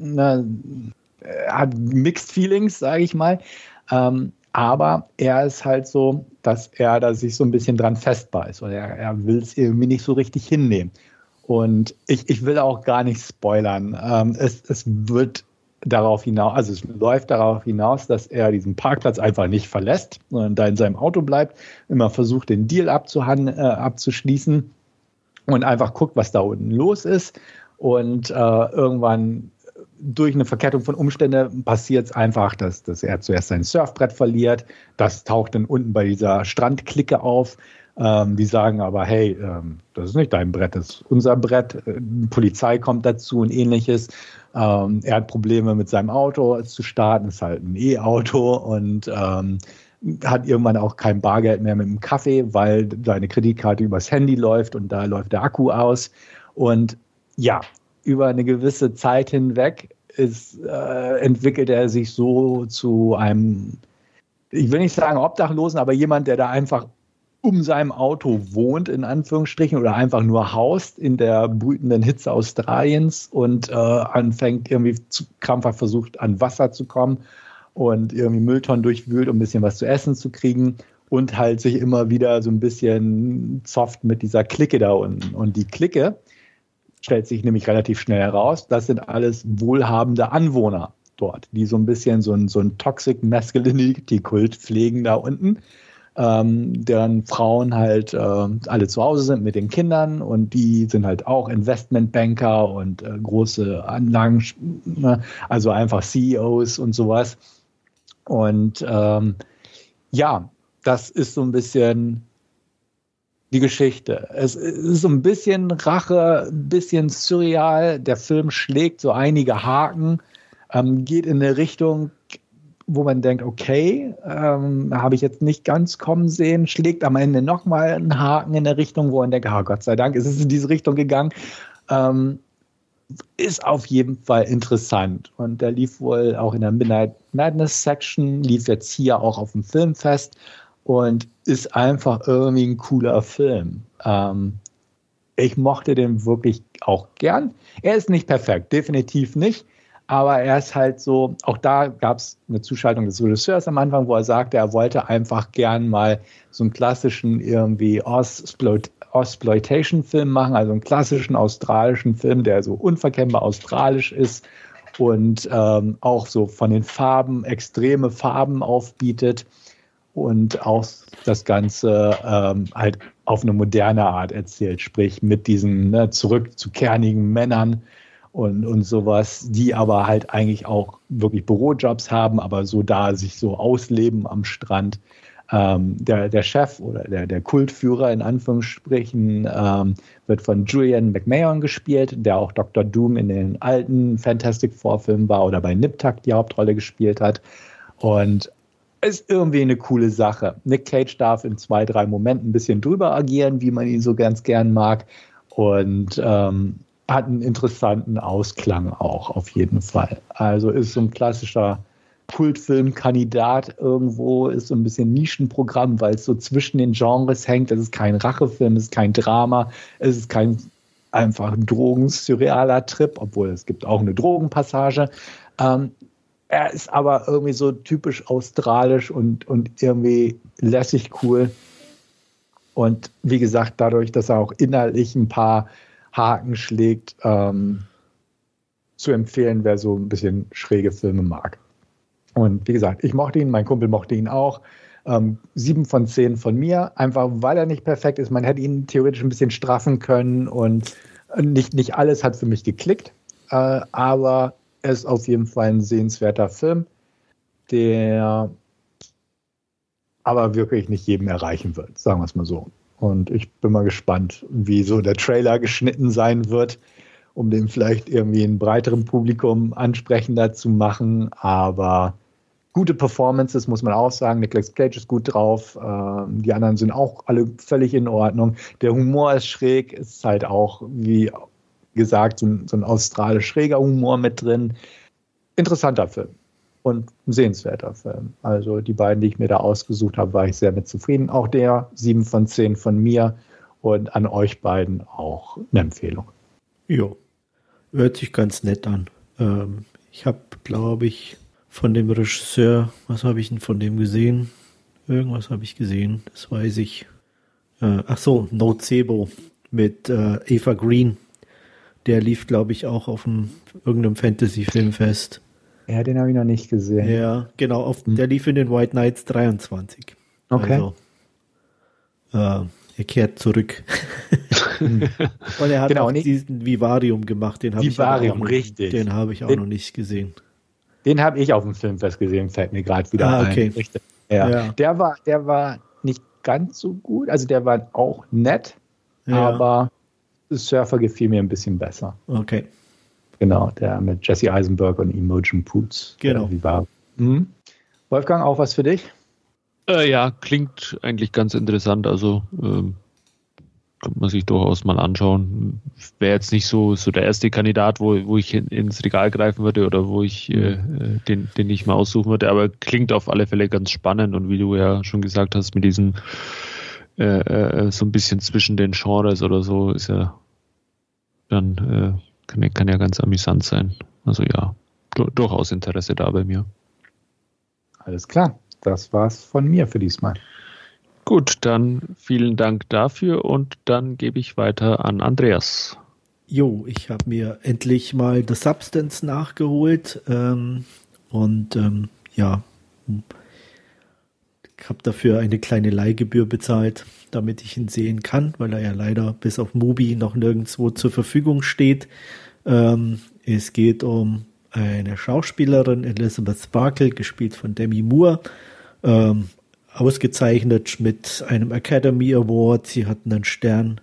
hat Mixed Feelings, sage ich mal. Aber er ist halt so, dass er da sich so ein bisschen dran festbeißt oder er will es irgendwie nicht so richtig hinnehmen. Und ich will auch gar nicht spoilern. Es wird darauf hinaus, also es läuft darauf hinaus, dass er diesen Parkplatz einfach nicht verlässt, sondern da in seinem Auto bleibt, immer versucht, den Deal abzuschließen und einfach guckt, was da unten los ist. Und irgendwann durch eine Verkettung von Umständen passiert es einfach, dass er zuerst sein Surfbrett verliert. Das taucht dann unten bei dieser Strandklicke auf. Die sagen aber, hey, das ist nicht dein Brett, das ist unser Brett. Polizei kommt dazu und ähnliches. Er hat Probleme mit seinem Auto zu starten, ist halt ein E-Auto und hat irgendwann auch kein Bargeld mehr mit dem Kaffee, weil seine Kreditkarte übers Handy läuft und da läuft der Akku aus. Und ja, über eine gewisse Zeit hinweg entwickelt er sich so zu einem, ich will nicht sagen Obdachlosen, aber jemand, der da einfach um seinem Auto wohnt, in Anführungsstrichen, oder einfach nur haust in der brütenden Hitze Australiens und anfängt irgendwie krampfhaft versucht, an Wasser zu kommen und irgendwie Mülltonnen durchwühlt, um ein bisschen was zu essen zu kriegen und halt sich immer wieder so ein bisschen zofft mit dieser Clique da unten. Und die Clique stellt sich nämlich relativ schnell heraus, das sind alles wohlhabende Anwohner dort, die so ein bisschen so ein Toxic Masculinity-Kult pflegen da unten, deren Frauen halt alle zu Hause sind mit den Kindern und die sind halt auch Investmentbanker und große Anlagen, also einfach CEOs und sowas. Und das ist so ein bisschen die Geschichte. Es ist so ein bisschen Rache, ein bisschen surreal. Der Film schlägt so einige Haken, geht in eine Richtung, wo man denkt, okay, habe ich jetzt nicht ganz kommen sehen, schlägt am Ende nochmal einen Haken in eine Richtung, wo man denkt, Gott sei Dank ist es in diese Richtung gegangen. Ist auf jeden Fall interessant. Und der lief wohl auch in der Midnight Madness Section, lief jetzt hier auch auf dem Filmfest und ist einfach irgendwie ein cooler Film. Ich mochte den wirklich auch gern. Er ist nicht perfekt, definitiv nicht. Aber er ist halt so, auch da gab es eine Zuschaltung des Regisseurs am Anfang, wo er sagte, er wollte einfach gern mal so einen klassischen irgendwie Exploitation-Film machen, also einen klassischen australischen Film, der so unverkennbar australisch ist und auch so von den Farben extreme Farben aufbietet und auch das Ganze halt auf eine moderne Art erzählt, sprich mit diesen zurück zu kernigen Männern und sowas, die aber halt eigentlich auch wirklich Bürojobs haben, aber so da sich so ausleben am Strand. Der Chef oder der Kultführer in Anführungsstrichen wird von Julian McMahon gespielt, der auch Dr. Doom in den alten Fantastic Four-Filmen war oder bei Nip Tuck die Hauptrolle gespielt hat. Und ist irgendwie eine coole Sache. Nick Cage darf in 2, 3 Momenten ein bisschen drüber agieren, wie man ihn so ganz gern mag. Und hat einen interessanten Ausklang auch auf jeden Fall. Also ist so ein klassischer Kultfilmkandidat irgendwo, ist so ein bisschen Nischenprogramm, weil es so zwischen den Genres hängt. Es ist kein Rachefilm, es ist kein Drama, es ist kein einfach drogensurrealer Trip, obwohl es gibt auch eine Drogenpassage. Er ist aber irgendwie so typisch australisch und irgendwie lässig cool. Und wie gesagt, dadurch, dass er auch inhaltlich ein paar Haken schlägt, zu empfehlen, wer so ein bisschen schräge Filme mag. Und wie gesagt, ich mochte ihn, mein Kumpel mochte ihn auch. 7 von 10 von mir, einfach weil er nicht perfekt ist. Man hätte ihn theoretisch ein bisschen straffen können und nicht alles hat für mich geklickt. Aber er ist auf jeden Fall ein sehenswerter Film, der aber wirklich nicht jedem erreichen wird, sagen wir es mal so. Und ich bin mal gespannt, wie so der Trailer geschnitten sein wird, um den vielleicht irgendwie ein breiteren Publikum ansprechender zu machen. Aber gute Performances, muss man auch sagen. Nicolas Cage ist gut drauf. Die anderen sind auch alle völlig in Ordnung. Der Humor ist schräg, ist halt auch, wie gesagt, so ein australisch schräger Humor mit drin. Interessanter Film und ein sehenswerter Film. Also die beiden, die ich mir da ausgesucht habe, war ich sehr mit zufrieden. Auch der 7 von 10 von mir und an euch beiden auch eine Empfehlung. Jo, hört sich ganz nett an. Ich habe, glaube ich, von dem Regisseur, was habe ich denn von dem gesehen? Irgendwas habe ich gesehen, das weiß ich. Nocebo mit Eva Green. Der lief, glaube ich, auch auf irgendeinem Fantasy-Filmfest. Ja, den habe ich noch nicht gesehen. Ja, genau, der lief in den White Knights 23. Okay. Also, er kehrt zurück. Und er hat auch diesen Vivarium gemacht. Den habe ich auch noch nicht gesehen. Den habe ich auf dem Filmfest gesehen, fällt mir gerade wieder ein. Okay. Richtig. Ja. Der war nicht ganz so gut, also der war auch nett, aber Surfer gefiel mir ein bisschen besser. Okay. Genau, der mit Jesse Eisenberg und Imogen Poots. Genau. Wolfgang, auch was für dich? Ja, klingt eigentlich ganz interessant. Also könnte man sich durchaus mal anschauen. Wäre jetzt nicht so der erste Kandidat, wo ich ins Regal greifen würde oder wo ich den ich mal aussuchen würde, aber klingt auf alle Fälle ganz spannend und wie du ja schon gesagt hast, mit diesem so ein bisschen zwischen den Genres oder so ist ja dann kann ja ganz amüsant sein. Also ja, durchaus Interesse da bei mir. Alles klar, das war's von mir für diesmal. Gut, dann vielen Dank dafür und dann gebe ich weiter an Andreas. Jo, ich habe mir endlich mal The Substance nachgeholt ich habe dafür eine kleine Leihgebühr bezahlt, damit ich ihn sehen kann, weil er ja leider bis auf Mubi noch nirgendwo zur Verfügung steht. Es geht um eine Schauspielerin, Elizabeth Sparkle, gespielt von Demi Moore, ausgezeichnet mit einem Academy Award. Sie hat einen Stern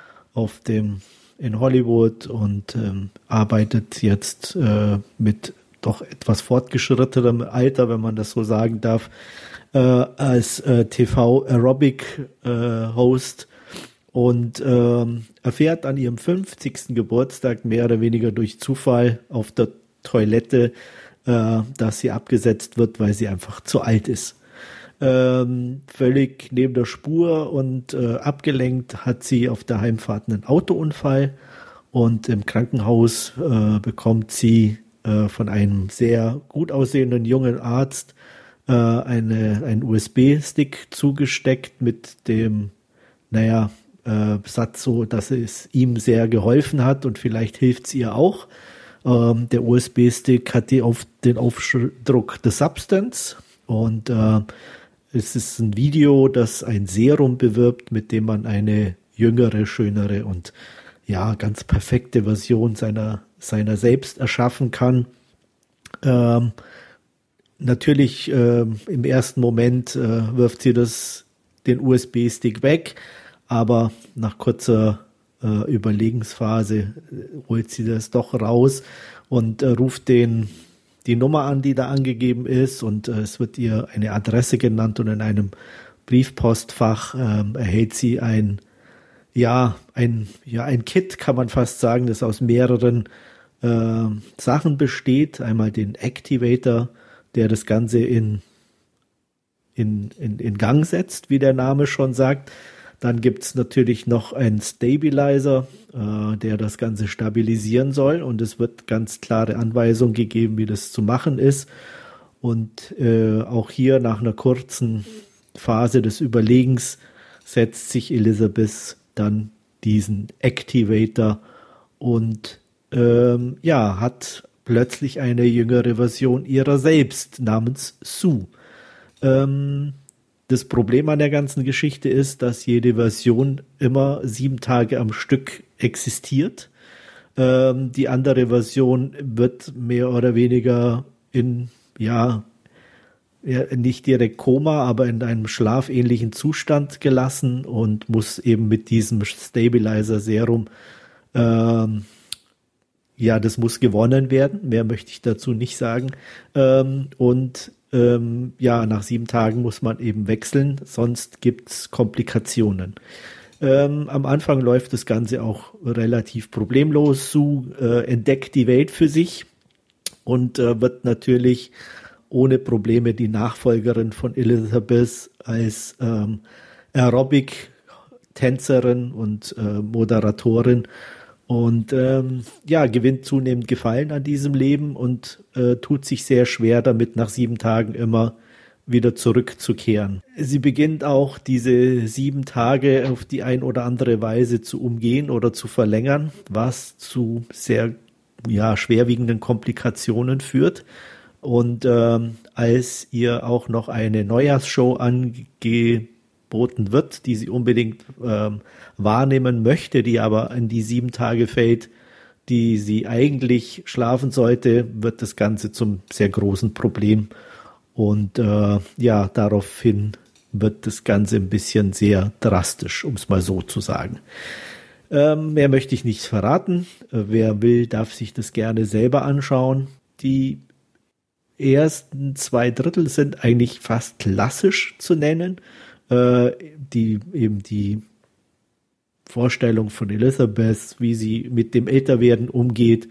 in Hollywood und arbeitet jetzt mit doch etwas fortgeschrittenem Alter, wenn man das so sagen darf, als TV-Aerobic-Host und erfährt an ihrem 50. Geburtstag mehr oder weniger durch Zufall auf der Toilette, dass sie abgesetzt wird, weil sie einfach zu alt ist. Völlig neben der Spur und abgelenkt hat sie auf der Heimfahrt einen Autounfall und im Krankenhaus bekommt sie von einem sehr gut aussehenden jungen Arzt einen USB-Stick zugesteckt mit dem, Satz so, dass es ihm sehr geholfen hat und vielleicht hilft es ihr auch. Der USB-Stick hat den Aufdruck The Substance und es ist ein Video, das ein Serum bewirbt, mit dem man eine jüngere, schönere und ganz perfekte Version seiner selbst erschaffen kann. natürlich im ersten Moment wirft sie den USB-Stick weg, aber nach kurzer Überlegensphase holt sie das doch raus und ruft die Nummer an, die da angegeben ist, und es wird ihr eine Adresse genannt, und in einem Briefpostfach erhält sie ein Kit, kann man fast sagen, das aus mehreren Sachen besteht. Einmal den Activator, der das Ganze in Gang setzt, wie der Name schon sagt. Dann gibt es natürlich noch einen Stabilizer, der das Ganze stabilisieren soll, und es wird ganz klare Anweisungen gegeben, wie das zu machen ist. Und auch hier nach einer kurzen Phase des Überlegens setzt sich Elizabeth dann diesen Activator und hat plötzlich eine jüngere Version ihrer selbst namens Sue. Das Problem an der ganzen Geschichte ist, dass jede Version immer 7 Tage am Stück existiert. Die andere Version wird mehr oder weniger nicht direkt Koma, aber in einem schlafähnlichen Zustand gelassen und muss eben mit diesem Stabilizer-Serum das muss gewonnen werden. Mehr möchte ich dazu nicht sagen. Nach 7 Tagen muss man eben wechseln, sonst gibt's Komplikationen. Am Anfang läuft das Ganze auch relativ problemlos. Sue entdeckt die Welt für sich und wird natürlich ohne Probleme die Nachfolgerin von Elizabeth als Aerobic-Tänzerin und Moderatorin. Und gewinnt zunehmend Gefallen an diesem Leben und tut sich sehr schwer damit, nach 7 Tagen immer wieder zurückzukehren. Sie beginnt auch diese 7 Tage auf die ein oder andere Weise zu umgehen oder zu verlängern, was zu sehr schwerwiegenden Komplikationen führt. Und als ihr auch noch eine Neujahrsshow angeboten wird, die sie unbedingt wahrnehmen möchte, die aber in die 7 Tage fällt, die sie eigentlich schlafen sollte, wird das Ganze zum sehr großen Problem. Und daraufhin wird das Ganze ein bisschen sehr drastisch, um es mal so zu sagen. Mehr möchte ich nicht verraten. Wer will, darf sich das gerne selber anschauen. Die ersten 2/3 sind eigentlich fast klassisch zu nennen. Die Vorstellung von Elizabeth, wie sie mit dem Älterwerden umgeht,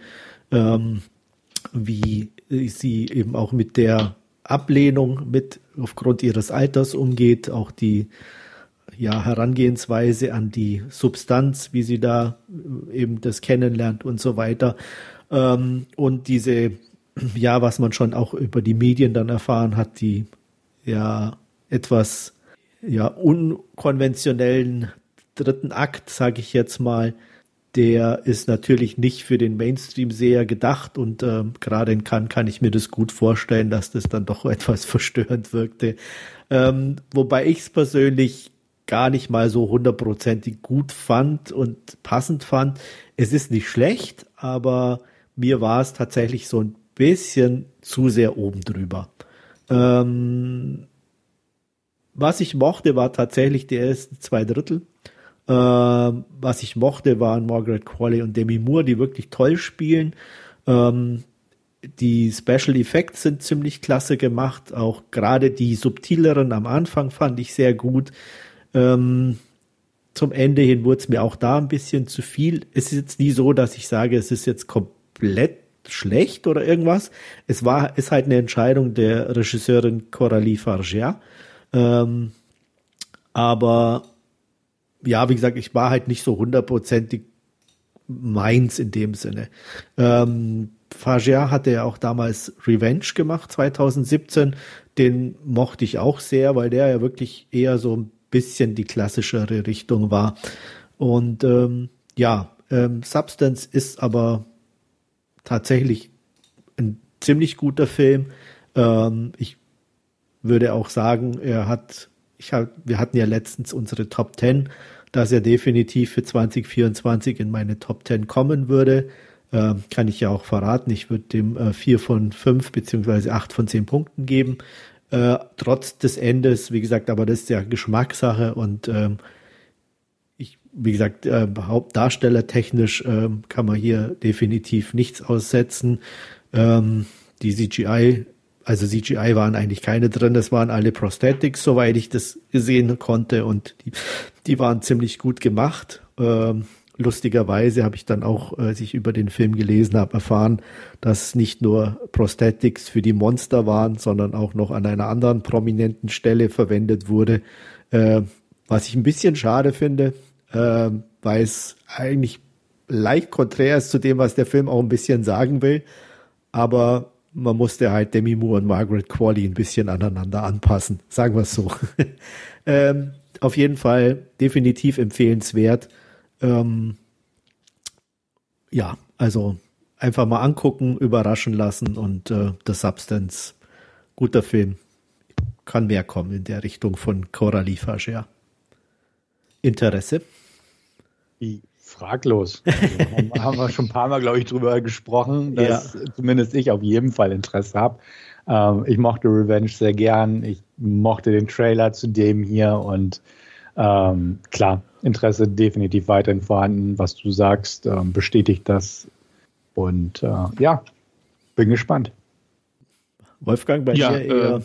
wie sie eben auch mit der Ablehnung aufgrund ihres Alters umgeht, auch die Herangehensweise an die Substanz, wie sie da eben das kennenlernt und so weiter. Und diese, was man schon auch über die Medien dann erfahren hat, die etwas unkonventionellen 3. Akt, sage ich jetzt mal, der ist natürlich nicht für den Mainstream-Seher gedacht, und gerade in Cannes kann ich mir das gut vorstellen, dass das dann doch etwas verstörend wirkte. Wobei ich es persönlich gar nicht mal so 100%ig gut fand und passend fand. Es ist nicht schlecht, aber mir war es tatsächlich so ein bisschen zu sehr oben drüber. Was ich mochte, war tatsächlich die ersten 2/3. Was ich mochte, waren Margaret Qualley und Demi Moore, die wirklich toll spielen. Die Special Effects sind ziemlich klasse gemacht. Auch gerade die subtileren am Anfang fand ich sehr gut. Zum Ende hin wurde es mir auch da ein bisschen zu viel. Es ist jetzt nie so, dass ich sage, es ist jetzt komplett schlecht oder irgendwas. Es ist halt eine Entscheidung der Regisseurin Coralie Fargeat. Aber wie gesagt, ich war halt nicht so 100%ig meins in dem Sinne. Fargeat hatte ja auch damals Revenge gemacht, 2017. Den mochte ich auch sehr, weil der ja wirklich eher so ein bisschen die klassischere Richtung war. Und Substance ist aber tatsächlich ein ziemlich guter Film. Ich würde auch sagen, wir hatten ja letztens unsere Top 10, dass er definitiv für 2024 in meine Top 10 kommen würde. Kann ich ja auch verraten. Ich würde dem 4 von 5 beziehungsweise 8 von 10 Punkten geben. Trotz des Endes, wie gesagt, aber das ist ja Geschmackssache und wie gesagt, hauptdarstellertechnisch kann man hier definitiv nichts aussetzen. Die CGI waren eigentlich keine drin, das waren alle Prosthetics, soweit ich das gesehen konnte und die waren ziemlich gut gemacht. Lustigerweise habe ich dann auch, als ich über den Film gelesen habe, erfahren, dass nicht nur Prosthetics für die Monster waren, sondern auch noch an einer anderen prominenten Stelle verwendet wurde, was ich ein bisschen schade finde, weil es eigentlich leicht konträr ist zu dem, was der Film auch ein bisschen sagen will, aber man musste halt Demi Moore und Margaret Qualley ein bisschen aneinander anpassen, sagen wir es so. Auf jeden Fall definitiv empfehlenswert. Ja, also einfach mal angucken, überraschen lassen und The Substance, guter Film. Kann mehr kommen in der Richtung von Coralie Fager. Interesse? Fraglos. Also, haben wir schon ein paar Mal, glaube ich, drüber gesprochen, dass zumindest ich auf jeden Fall Interesse habe. Ich mochte Revenge sehr gern. Ich mochte den Trailer zu dem hier und klar, Interesse definitiv weiterhin vorhanden. Was du sagst, bestätigt das. Und bin gespannt. Wolfgang, bei dir eher...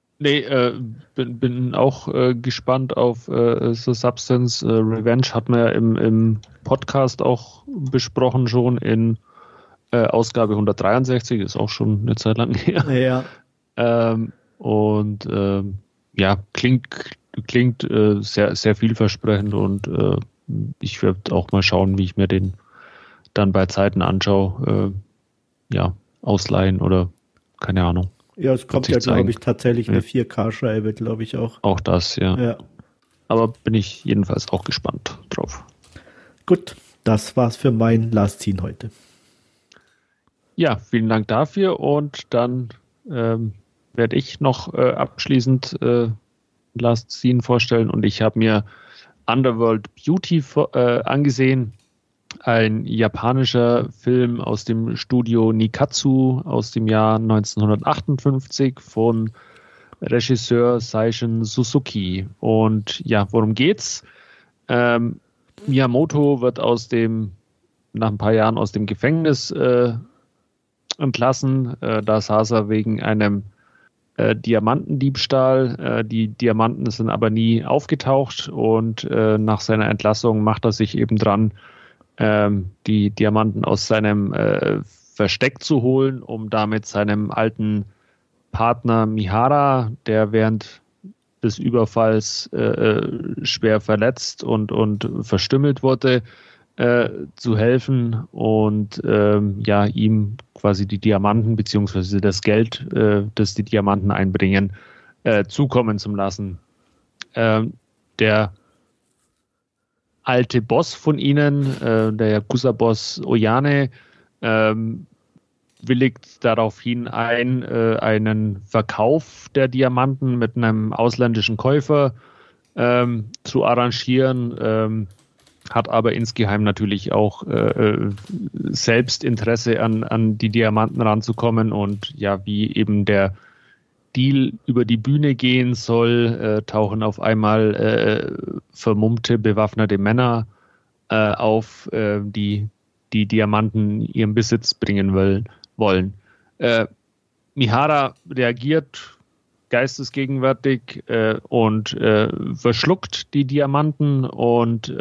bin auch gespannt auf The Substance. Revenge hat man ja im Podcast auch besprochen schon in Ausgabe 163, ist auch schon eine Zeit lang her. Ja. Klingt sehr, sehr vielversprechend und ich werde auch mal schauen, wie ich mir den dann bei Zeiten anschaue. Ausleihen oder keine Ahnung. Ja, es kommt ja, glaube ich, tatsächlich eine 4K-Scheibe, glaube ich auch. Auch das, ja. Aber bin ich jedenfalls auch gespannt drauf. Gut, das war's für mein Last Scene heute. Ja, vielen Dank dafür und dann werde ich noch abschließend Last Scene vorstellen und ich habe mir Underworld Beauty angesehen. Ein japanischer Film aus dem Studio Nikatsu aus dem Jahr 1958 von Regisseur Seishun Suzuki. Und ja, worum geht's? Miyamoto wird nach ein paar Jahren aus dem Gefängnis entlassen. Da saß er wegen einem Diamantendiebstahl. Die Diamanten sind aber nie aufgetaucht und nach seiner Entlassung macht er sich eben dran, die Diamanten aus seinem Versteck zu holen, um damit seinem alten Partner Mihara, der während des Überfalls schwer verletzt und verstümmelt wurde, zu helfen und ihm quasi die Diamanten beziehungsweise das Geld, das die Diamanten einbringen, zukommen zu lassen. Der alte Boss von ihnen, der Yakuza-Boss Oyane, willigt daraufhin ein, einen Verkauf der Diamanten mit einem ausländischen Käufer zu arrangieren, hat aber insgeheim natürlich auch selbst Interesse an die Diamanten ranzukommen und ja, wie eben der Deal über die Bühne gehen soll, tauchen auf einmal vermummte, bewaffnete Männer auf, die Diamanten in ihren Besitz bringen wollen. Mihara reagiert geistesgegenwärtig und verschluckt die Diamanten und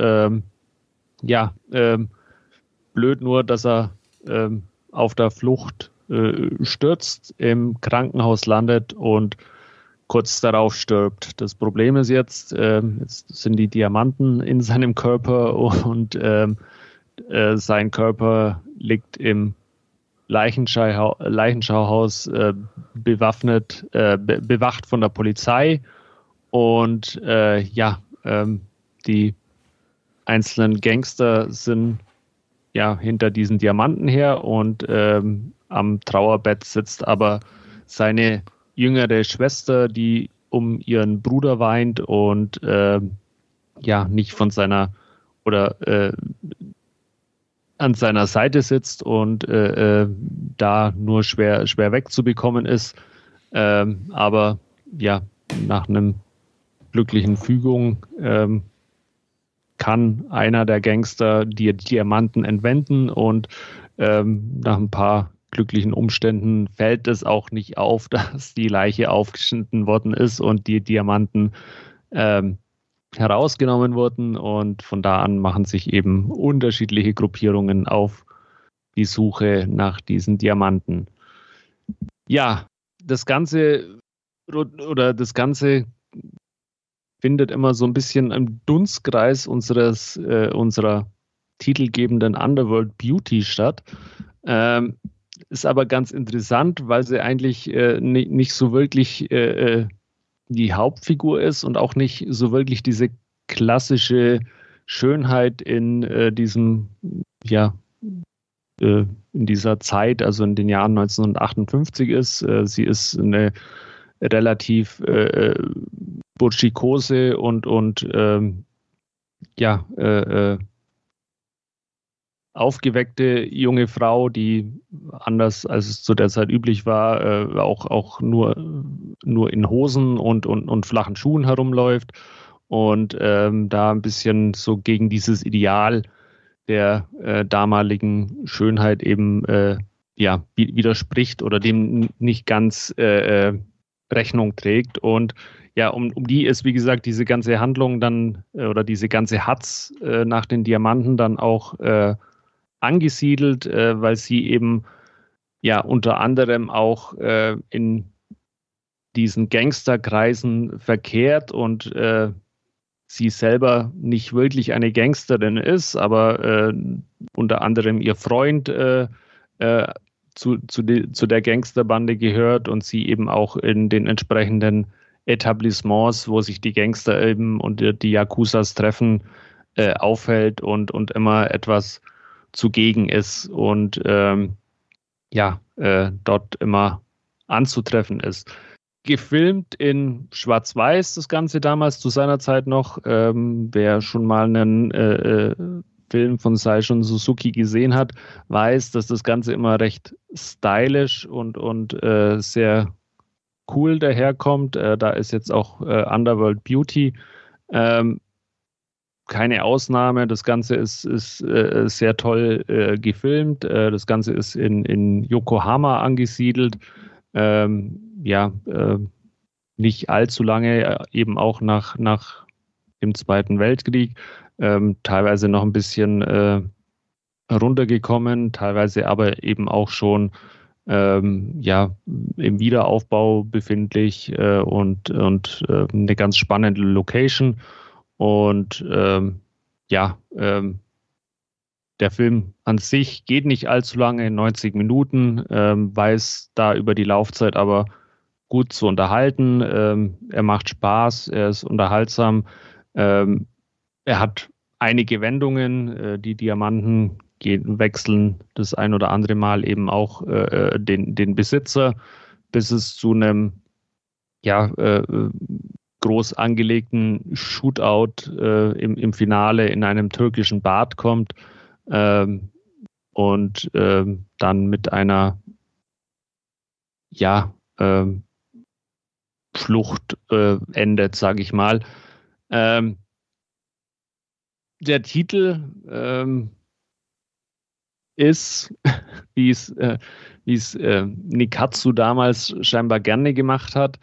blöd nur, dass er auf der Flucht stürzt, im Krankenhaus landet und kurz darauf stirbt. Das Problem ist jetzt sind die Diamanten in seinem Körper und sein Körper liegt im Leichenschauhaus bewacht von der Polizei und die einzelnen Gangster sind ja hinter diesen Diamanten her und am Trauerbett sitzt aber seine jüngere Schwester, die um ihren Bruder weint und nicht von seiner oder an seiner Seite sitzt und da nur schwer wegzubekommen ist. Aber ja, nach einem glücklichen Fügung kann einer der Gangster die Diamanten entwenden und nach ein paar glücklichen Umständen fällt es auch nicht auf, dass die Leiche aufgeschnitten worden ist und die Diamanten herausgenommen wurden, und von da an machen sich eben unterschiedliche Gruppierungen auf die Suche nach diesen Diamanten. Ja, das Ganze findet immer so ein bisschen im Dunstkreis unserer titelgebenden Underworld Beauty statt. Ist aber ganz interessant, weil sie eigentlich nicht so wirklich die Hauptfigur ist und auch nicht so wirklich diese klassische Schönheit in in dieser Zeit, also in den Jahren 1958 ist. Sie ist eine relativ burschikose und aufgeweckte junge Frau, die anders als es zu der Zeit üblich war, auch nur in Hosen und flachen Schuhen herumläuft und da ein bisschen so gegen dieses Ideal der damaligen Schönheit eben widerspricht oder dem nicht ganz Rechnung trägt. Und ja, um die ist, wie gesagt, diese ganze Handlung dann oder diese ganze Hatz nach den Diamanten dann auch angesiedelt, weil sie eben ja unter anderem auch in diesen Gangsterkreisen verkehrt und sie selber nicht wirklich eine Gangsterin ist, aber unter anderem ihr Freund zu der Gangsterbande gehört und sie eben auch in den entsprechenden Etablissements, wo sich die Gangster eben und die Yakuzas treffen, aufhält und immer etwas zugegen ist und dort immer anzutreffen ist. Gefilmt in Schwarz-Weiß, das Ganze damals zu seiner Zeit noch. Wer schon mal einen Film von Seishun Suzuki gesehen hat, weiß, dass das Ganze immer recht stylisch und sehr cool daherkommt. Da ist jetzt auch Underworld Beauty keine Ausnahme. Das Ganze ist sehr toll gefilmt. Das Ganze ist in Yokohama angesiedelt. Nicht allzu lange, eben auch nach dem Zweiten Weltkrieg. Teilweise noch ein bisschen runtergekommen, teilweise aber eben auch schon im Wiederaufbau befindlich und eine ganz spannende Location. Und der Film an sich geht nicht allzu lange, 90 Minuten, weiß da über die Laufzeit aber gut zu unterhalten. Er macht Spaß, er ist unterhaltsam. Er hat einige Wendungen, die Diamanten wechseln das ein oder andere Mal eben auch den Besitzer, bis es zu einem groß angelegten Shootout im Finale in einem türkischen Bad kommt und dann mit einer Flucht endet, sage ich mal. Der Titel ist, wie es Nikatsu damals scheinbar gerne gemacht hat,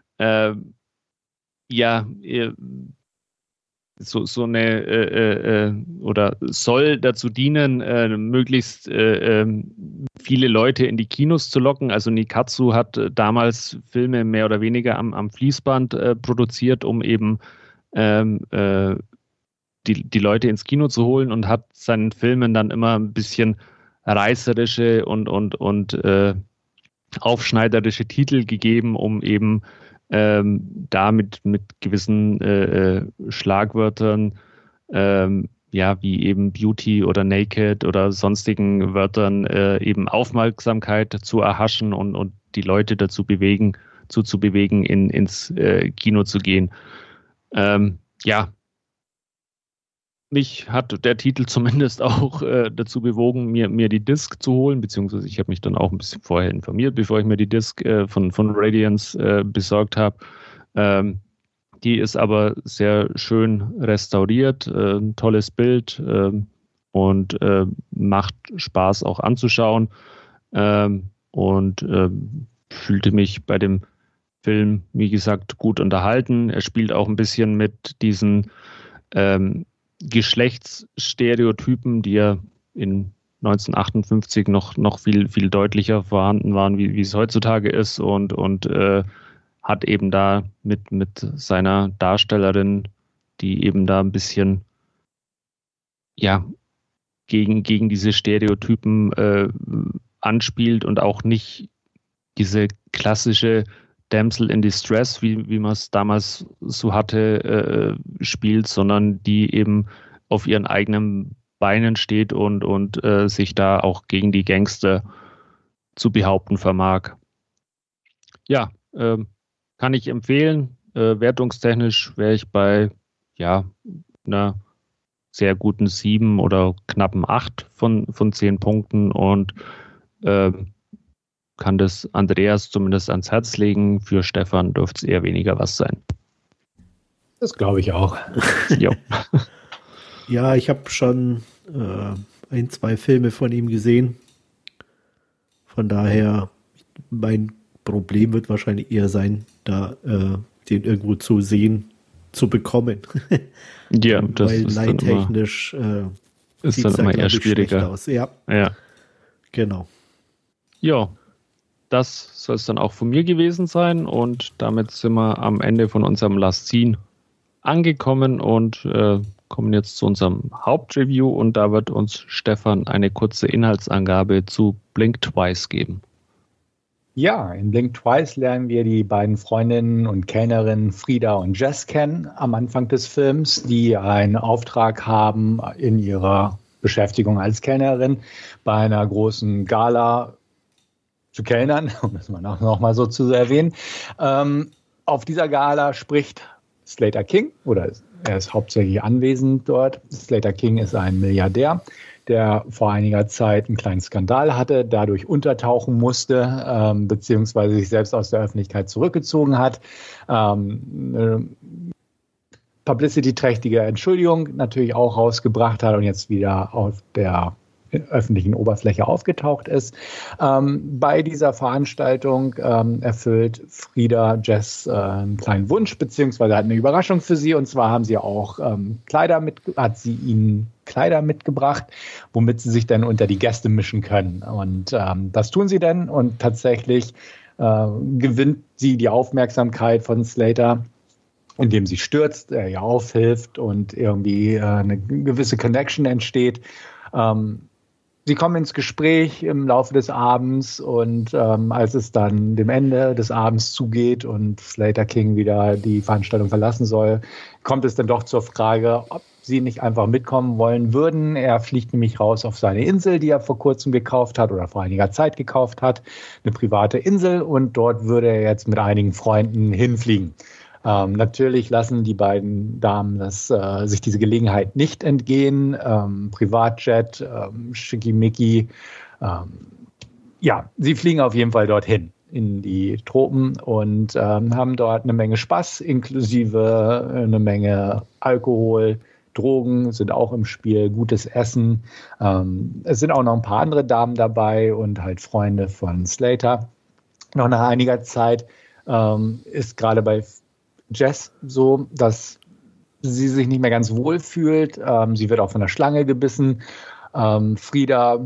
so eine oder soll dazu dienen, möglichst viele Leute in die Kinos zu locken. Also Nikatsu hat damals Filme mehr oder weniger am Fließband produziert, um eben die Leute ins Kino zu holen, und hat seinen Filmen dann immer ein bisschen reißerische und aufschneiderische Titel gegeben, um eben damit mit gewissen Schlagwörtern, wie eben Beauty oder Naked oder sonstigen Wörtern eben Aufmerksamkeit zu erhaschen und die Leute dazu zu bewegen, ins Kino zu gehen. mich hat der Titel zumindest auch dazu bewogen, mir die Disc zu holen, beziehungsweise ich habe mich dann auch ein bisschen vorher informiert, bevor ich mir die Disc von Radiance besorgt habe. Die ist aber sehr schön restauriert, ein tolles Bild und macht Spaß auch anzuschauen und fühlte mich bei dem Film, wie gesagt, gut unterhalten. Er spielt auch ein bisschen mit diesen Geschlechtsstereotypen, die ja in 1958 noch viel deutlicher vorhanden waren, wie es heutzutage ist und hat eben da mit seiner Darstellerin, die eben da ein bisschen gegen diese Stereotypen anspielt und auch nicht diese klassische Damsel in Distress, wie man es damals so hatte, spielt, sondern die eben auf ihren eigenen Beinen steht und sich da auch gegen die Gangster zu behaupten vermag. Ja, kann ich empfehlen. Wertungstechnisch wäre ich bei einer sehr guten 7 oder knappen 8 von 10 Punkten und kann das Andreas zumindest ans Herz legen. Für Stefan dürfte es eher weniger was sein. Das glaube ich auch. Jo. Ja, ich habe schon 1-2 Filme von ihm gesehen. Von daher, mein Problem wird wahrscheinlich eher sein, da den irgendwo zu sehen, zu bekommen. Ja, das weil ist leittechnisch ist dann immer eher schwieriger aus. Ja, genau. Ja, das soll es dann auch von mir gewesen sein und damit sind wir am Ende von unserem Last Scene angekommen und kommen jetzt zu unserem Hauptreview und da wird uns Stefan eine kurze Inhaltsangabe zu Blink Twice geben. Ja, in Blink Twice lernen wir die beiden Freundinnen und Kellnerinnen Frida und Jess kennen am Anfang des Films, die einen Auftrag haben in ihrer Beschäftigung als Kellnerin bei einer großen Gala zu kellnern, um das mal noch mal so zu erwähnen. Auf dieser Gala spricht Slater King, oder er ist hauptsächlich anwesend dort. Slater King ist ein Milliardär, der vor einiger Zeit einen kleinen Skandal hatte, dadurch untertauchen musste, beziehungsweise sich selbst aus der Öffentlichkeit zurückgezogen hat. Eine publicity-trächtige Entschuldigung natürlich auch rausgebracht hat und jetzt wieder auf der öffentlichen Oberfläche aufgetaucht ist. Bei dieser Veranstaltung erfüllt Frida Jess einen kleinen Wunsch, beziehungsweise hat eine Überraschung für sie. Und zwar haben sie auch hat sie ihnen Kleider mitgebracht, womit sie sich dann unter die Gäste mischen können. Und das tun sie dann und tatsächlich gewinnt sie die Aufmerksamkeit von Slater, indem sie stürzt, er ihr aufhilft und irgendwie eine gewisse Connection entsteht. Sie kommen ins Gespräch im Laufe des Abends und als es dann dem Ende des Abends zugeht und Slater King wieder die Veranstaltung verlassen soll, kommt es dann doch zur Frage, ob sie nicht einfach mitkommen wollen würden. Er fliegt nämlich raus auf seine Insel, die er vor kurzem gekauft hat oder vor einiger Zeit gekauft hat, eine private Insel, und dort würde er jetzt mit einigen Freunden hinfliegen. Natürlich lassen die beiden Damen sich diese Gelegenheit nicht entgehen. Privatjet, Schickimicki. Sie fliegen auf jeden Fall dorthin in die Tropen und haben dort eine Menge Spaß, inklusive eine Menge Alkohol. Drogen sind auch im Spiel, gutes Essen. Es sind auch noch ein paar andere Damen dabei und halt Freunde von Slater. Noch nach einiger Zeit ist gerade bei Jess so, dass sie sich nicht mehr ganz wohl fühlt. Sie wird auch von einer Schlange gebissen. Frida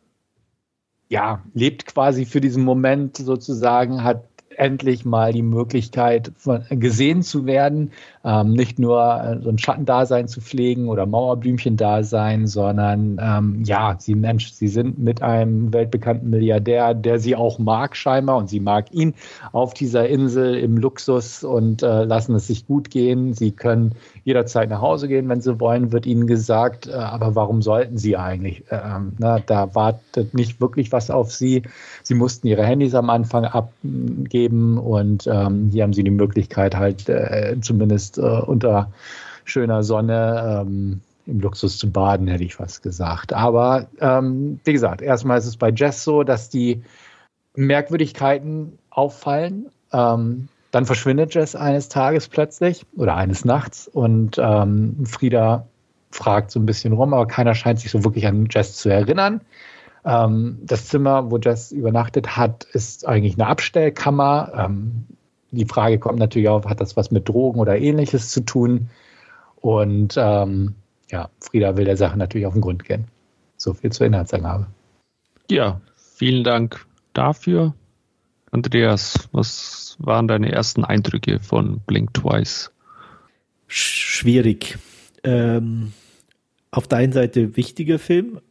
lebt quasi für diesen Moment sozusagen, hat endlich mal die Möglichkeit, gesehen zu werden, nicht nur so ein Schattendasein zu pflegen oder Mauerblümchen-Dasein, sondern sie sind mit einem weltbekannten Milliardär, der sie auch mag scheinbar, und sie mag ihn auf dieser Insel im Luxus und lassen es sich gut gehen. Sie können jederzeit nach Hause gehen, wenn sie wollen, wird ihnen gesagt, aber warum sollten sie eigentlich? Da wartet nicht wirklich was auf sie. Sie mussten ihre Handys am Anfang abgeben und hier haben sie die Möglichkeit halt zumindest unter schöner Sonne im Luxus zu baden, hätte ich fast gesagt. Aber wie gesagt, erstmal ist es bei Jess so, dass die Merkwürdigkeiten auffallen. Dann verschwindet Jess eines Tages plötzlich oder eines Nachts und Frida fragt so ein bisschen rum, aber keiner scheint sich so wirklich an Jess zu erinnern. Das Zimmer, wo Jess übernachtet hat, ist eigentlich eine Abstellkammer. Die Frage kommt natürlich auf, hat das was mit Drogen oder Ähnliches zu tun? Und Frida will der Sache natürlich auf den Grund gehen. So viel zur Inhaltsangabe. Ja, vielen Dank dafür. Andreas, was waren deine ersten Eindrücke von Blink Twice? Schwierig. Auf der einen Seite wichtiger Film,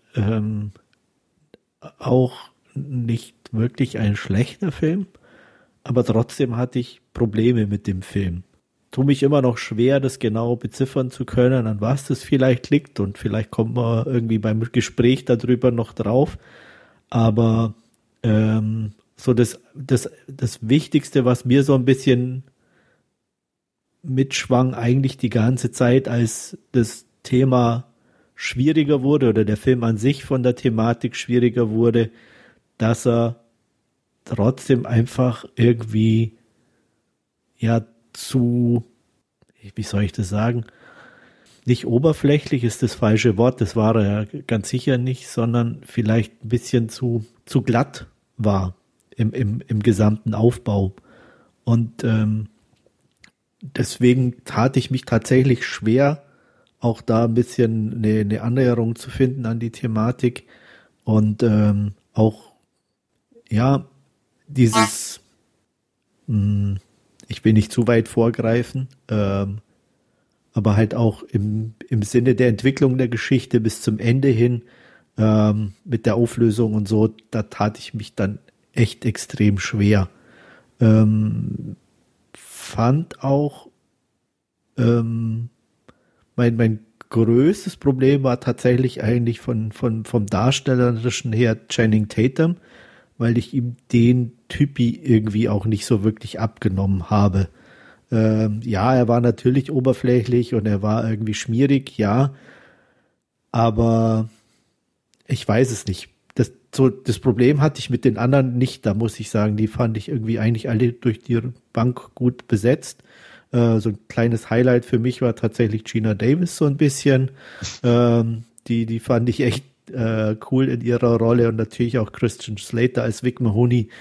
auch nicht wirklich ein schlechter Film, aber trotzdem hatte ich Probleme mit dem Film. Tue mich immer noch schwer, das genau beziffern zu können, an was das vielleicht liegt, und vielleicht kommt man irgendwie beim Gespräch darüber noch drauf, aber so das Wichtigste, was mir so ein bisschen mitschwang eigentlich die ganze Zeit, als das Thema schwieriger wurde oder der Film an sich von der Thematik schwieriger wurde, dass er trotzdem einfach irgendwie zu, wie soll ich das sagen, nicht oberflächlich ist das falsche Wort, das war er ja ganz sicher nicht, sondern vielleicht ein bisschen zu glatt war im gesamten Aufbau. Und deswegen tat ich mich tatsächlich schwer, auch da ein bisschen eine Annäherung zu finden an die Thematik. Und auch, dieses, ich will nicht zu weit vorgreifen, aber halt auch im Sinne der Entwicklung der Geschichte bis zum Ende hin, mit der Auflösung und so, da tat ich mich dann echt extrem schwer. Fand auch mein größtes Problem war tatsächlich eigentlich vom Darstellerischen her Channing Tatum, weil ich ihm den Typi irgendwie auch nicht so wirklich abgenommen habe. Er war natürlich oberflächlich und er war irgendwie schmierig, ja, aber ich weiß es nicht. Das Problem hatte ich mit den anderen nicht, da muss ich sagen, die fand ich irgendwie eigentlich alle durch die Bank gut besetzt. So ein kleines Highlight für mich war tatsächlich Geena Davis so ein bisschen. Die fand ich echt cool in ihrer Rolle, und natürlich auch Christian Slater als Vic Mahoney.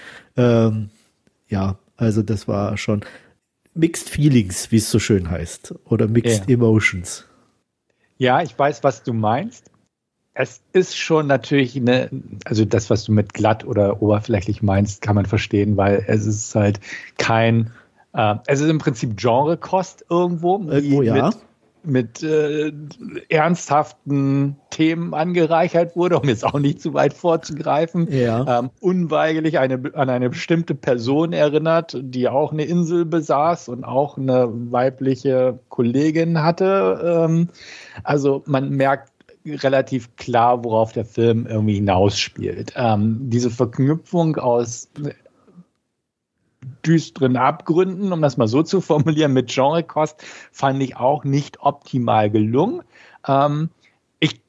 Also das war schon Mixed Feelings, wie es so schön heißt, oder Mixed Emotions. Ja, ich weiß, was du meinst. Es ist schon natürlich also das, was du mit glatt oder oberflächlich meinst, kann man verstehen, weil es ist halt es ist im Prinzip Genrekost irgendwo, ja. mit ernsthaften Themen angereichert wurde, um jetzt auch nicht zu weit vorzugreifen. Ja. Unweigerlich an eine bestimmte Person erinnert, die auch eine Insel besaß und auch eine weibliche Kollegin hatte. Also man merkt relativ klar, worauf der Film irgendwie hinausspielt. Diese Verknüpfung aus düsteren Abgründen, um das mal so zu formulieren, mit Genrekost, fand ich auch nicht optimal gelungen. Ich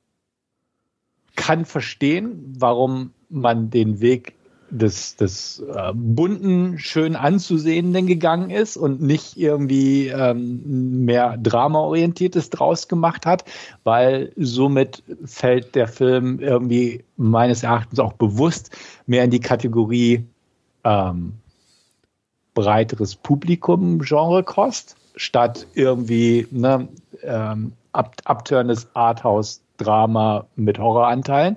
kann verstehen, warum man den Weg des bunten, schön anzusehenden gegangen ist und nicht irgendwie mehr Drama-orientiertes draus gemacht hat, weil somit fällt der Film irgendwie meines Erachtens auch bewusst mehr in die Kategorie breiteres Publikum Genrekost, statt irgendwie abturnendes Arthouse-Drama mit Horroranteilen.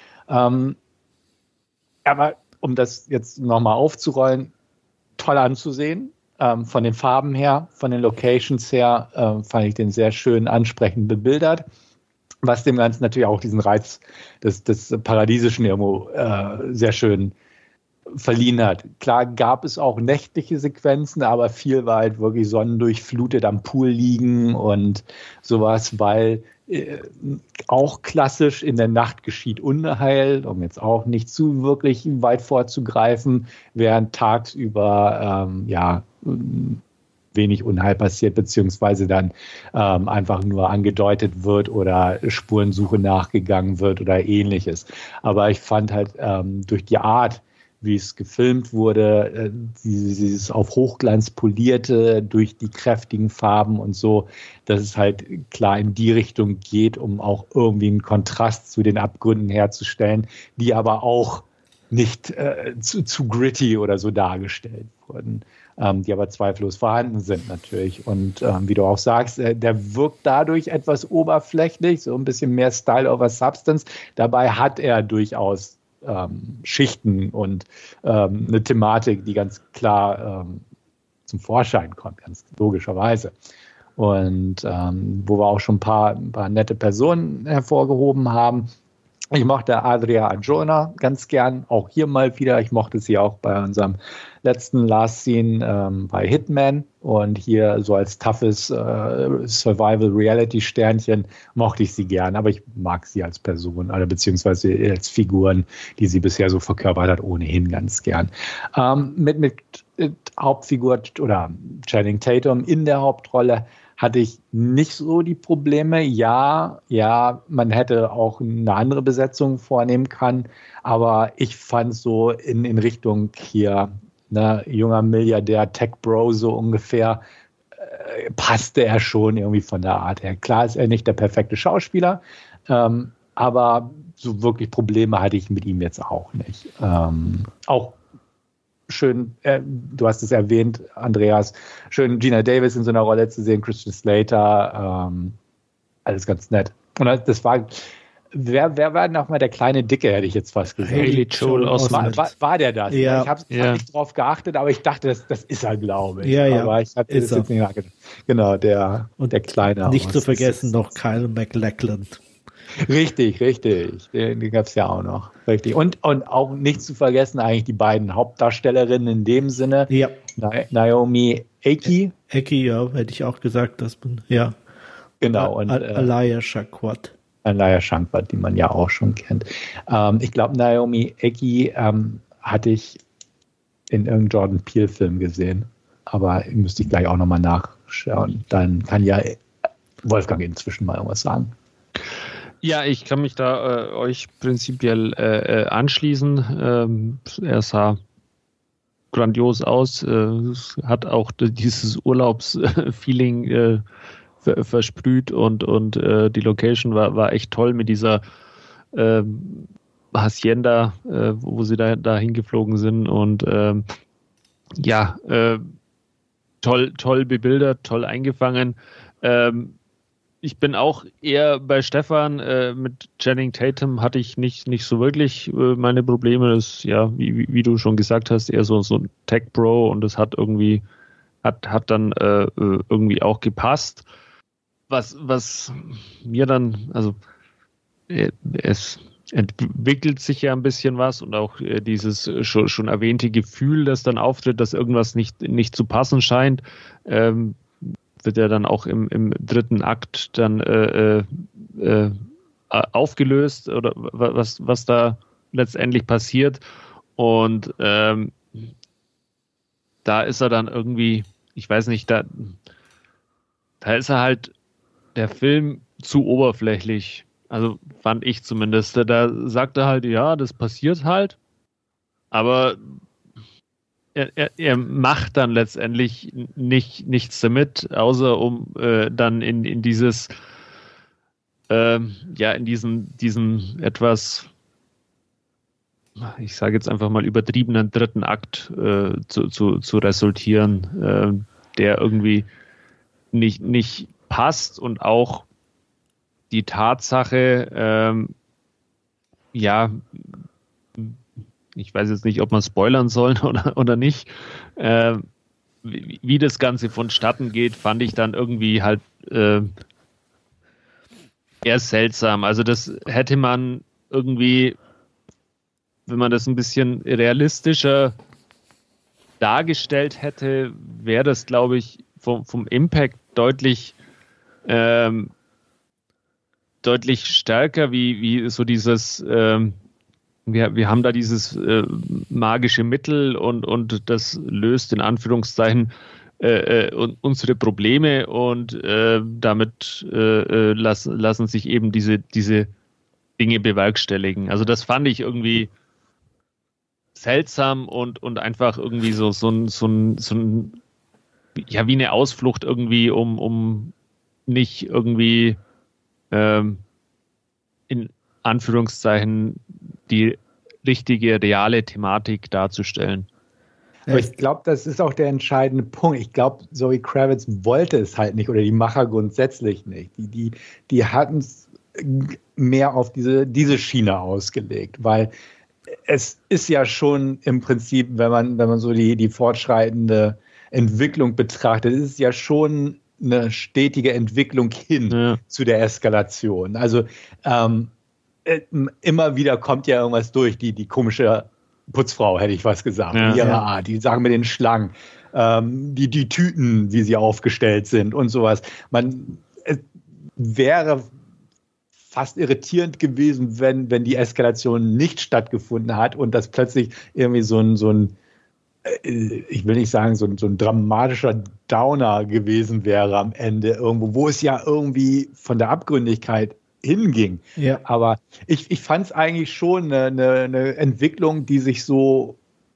Aber um das jetzt nochmal aufzurollen, toll anzusehen. Von den Farben her, von den Locations her, fand ich den sehr schön ansprechend bebildert. Was dem Ganzen natürlich auch diesen Reiz des Paradiesischen irgendwo sehr schön verliehen hat. Klar gab es auch nächtliche Sequenzen, aber viel war halt wirklich sonnendurchflutet am Pool liegen und sowas, weil auch klassisch in der Nacht geschieht Unheil, um jetzt auch nicht zu wirklich weit vorzugreifen, während tagsüber wenig Unheil passiert, beziehungsweise dann einfach nur angedeutet wird oder Spurensuche nachgegangen wird oder ähnliches. Aber ich fand halt durch die Art, wie es gefilmt wurde, dieses auf Hochglanz polierte, durch die kräftigen Farben und so, dass es halt klar in die Richtung geht, um auch irgendwie einen Kontrast zu den Abgründen herzustellen, die aber auch nicht zu gritty oder so dargestellt wurden, die aber zweifellos vorhanden sind natürlich. Und wie du auch sagst, der wirkt dadurch etwas oberflächlich, so ein bisschen mehr Style over Substance. Dabei hat er durchaus Schichten und eine Thematik, die ganz klar zum Vorschein kommt, ganz logischerweise. Und wo wir auch schon ein paar nette Personen hervorgehoben haben. Ich mochte Adria Arjona ganz gern, auch hier mal wieder. Ich mochte sie auch bei unserem letzten Last Scene bei Hitman. Und hier so als toughes Survival-Reality-Sternchen mochte ich sie gern. Aber ich mag sie als Person oder beziehungsweise als Figuren, die sie bisher so verkörpert hat, ohnehin ganz gern. Mit Hauptfigur oder Channing Tatum in der Hauptrolle hatte ich nicht so die Probleme. Ja, man hätte auch eine andere Besetzung vornehmen können, aber ich fand so in Richtung hier, ne, junger Milliardär, Tech-Bro so ungefähr, passte er schon irgendwie von der Art her. Klar ist er nicht der perfekte Schauspieler, aber so wirklich Probleme hatte ich mit ihm jetzt auch nicht. Auch schön, du hast es erwähnt, Andreas, schön Gina Davis in so einer Rolle zu sehen, Christian Slater, alles ganz nett. Und das war, wer war noch mal der kleine Dicke, hätte ich jetzt fast gesagt. Haley Joel Osment. War der das? Ja. Ich habe nicht drauf geachtet, aber ich dachte, das ist er, glaube ich. Ja. Aber ich hatte das jetzt nicht nachgedacht. Genau, der Kleine. Nicht zu vergessen noch Kyle MacLachlan. Richtig. Den gab es ja auch noch. Richtig. Und auch nicht zu vergessen eigentlich die beiden Hauptdarstellerinnen in dem Sinne. Ja. Naomi Ackie. Ackie, ja, hätte ich auch gesagt, dass man, ja. Genau. Und Alaya Shakwat. Alaya Shakwat, die man ja auch schon kennt. Ich glaube, Naomi Ackie hatte ich in irgendeinem Jordan Peele-Film gesehen. Aber müsste ich gleich auch nochmal nachschauen. Dann kann ja Wolfgang inzwischen mal irgendwas sagen. Ja, ich kann mich da euch prinzipiell anschließen. Er sah grandios aus, hat auch dieses Urlaubsfeeling versprüht und die Location war echt toll mit dieser Hacienda, wo sie da hingeflogen sind und toll bebildert, toll eingefangen. Ich bin auch eher bei Stefan. Mit Channing Tatum hatte ich nicht so wirklich meine Probleme. Das ist ja, wie du schon gesagt hast, eher so ein Tech-Bro und das hat irgendwie dann irgendwie auch gepasst. Was mir dann, also es entwickelt sich ja ein bisschen was und auch dieses schon erwähnte Gefühl, das dann auftritt, dass irgendwas nicht zu passen scheint, wird ja dann auch im dritten Akt dann aufgelöst oder was da letztendlich passiert. Und da ist er dann irgendwie, ich weiß nicht, da ist er halt der Film zu oberflächlich. Also fand ich zumindest. Da sagt er halt, ja, das passiert halt, aber er macht dann letztendlich nichts damit, außer um dann in dieses in diesen etwas, ich sage jetzt einfach mal übertriebenen dritten Akt zu resultieren, der irgendwie nicht passt und auch die Tatsache, ich weiß jetzt nicht, ob man spoilern soll oder nicht, wie das Ganze vonstatten geht, fand ich dann irgendwie halt eher seltsam. Also das hätte man irgendwie, wenn man das ein bisschen realistischer dargestellt hätte, wäre das, glaube ich, vom Impact deutlich stärker, wie so dieses wir haben da dieses magische Mittel und das löst in Anführungszeichen unsere Probleme und damit lassen sich eben diese Dinge bewerkstelligen. Also das fand ich irgendwie seltsam und einfach irgendwie so ein ja, wie eine Ausflucht irgendwie, um nicht irgendwie in Anführungszeichen die richtige, reale Thematik darzustellen. Aber ich glaube, das ist auch der entscheidende Punkt. Ich glaube, Zoe Kravitz wollte es halt nicht oder die Macher grundsätzlich nicht. Die hatten es mehr auf diese Schiene ausgelegt, weil es ist ja schon im Prinzip, wenn man so die fortschreitende Entwicklung betrachtet, ist es ja schon eine stetige Entwicklung hin zu der Eskalation. Also immer wieder kommt ja irgendwas durch, die komische Putzfrau, hätte ich was gesagt, in ihrer Art, die Sachen mit den Schlangen, die Tüten, wie sie aufgestellt sind und sowas. Es wäre fast irritierend gewesen, wenn die Eskalation nicht stattgefunden hat und das plötzlich irgendwie so ein ich will nicht sagen, so ein dramatischer Downer gewesen wäre am Ende irgendwo, wo es ja irgendwie von der Abgründigkeit hinging. Ja. Aber ich fand es eigentlich schon eine Entwicklung, die sich so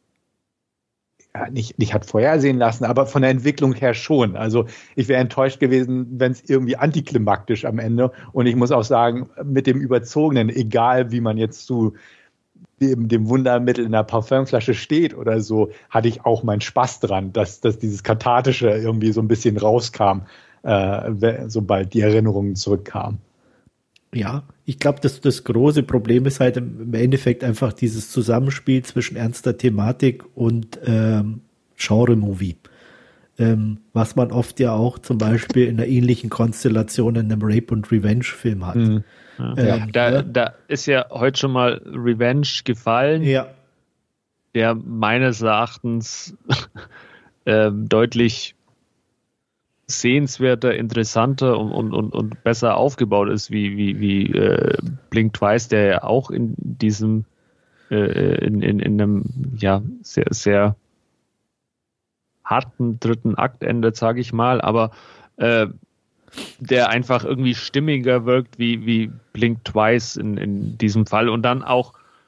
nicht hat vorhersehen lassen, aber von der Entwicklung her schon. Also ich wäre enttäuscht gewesen, wenn es irgendwie antiklimaktisch am Ende, und ich muss auch sagen, mit dem Überzogenen, egal wie man jetzt zu dem Wundermittel in der Parfümflasche steht oder so, hatte ich auch meinen Spaß dran, dass dieses Kathartische irgendwie so ein bisschen rauskam, sobald die Erinnerungen zurückkamen. Ja, ich glaube, das große Problem ist halt im Endeffekt einfach dieses Zusammenspiel zwischen ernster Thematik und Genre-Movie. Was man oft ja auch zum Beispiel in einer ähnlichen Konstellation in einem Rape- und Revenge-Film hat. Mhm. Da ist ja heute schon mal Revenge gefallen, der meines Erachtens deutlich sehenswerter, interessanter und besser aufgebaut ist wie Blink Twice, der ja auch in diesem in einem sehr, sehr harten dritten Akt endet, sage ich mal, aber der einfach irgendwie stimmiger wirkt wie Blink Twice in diesem Fall, und dann auch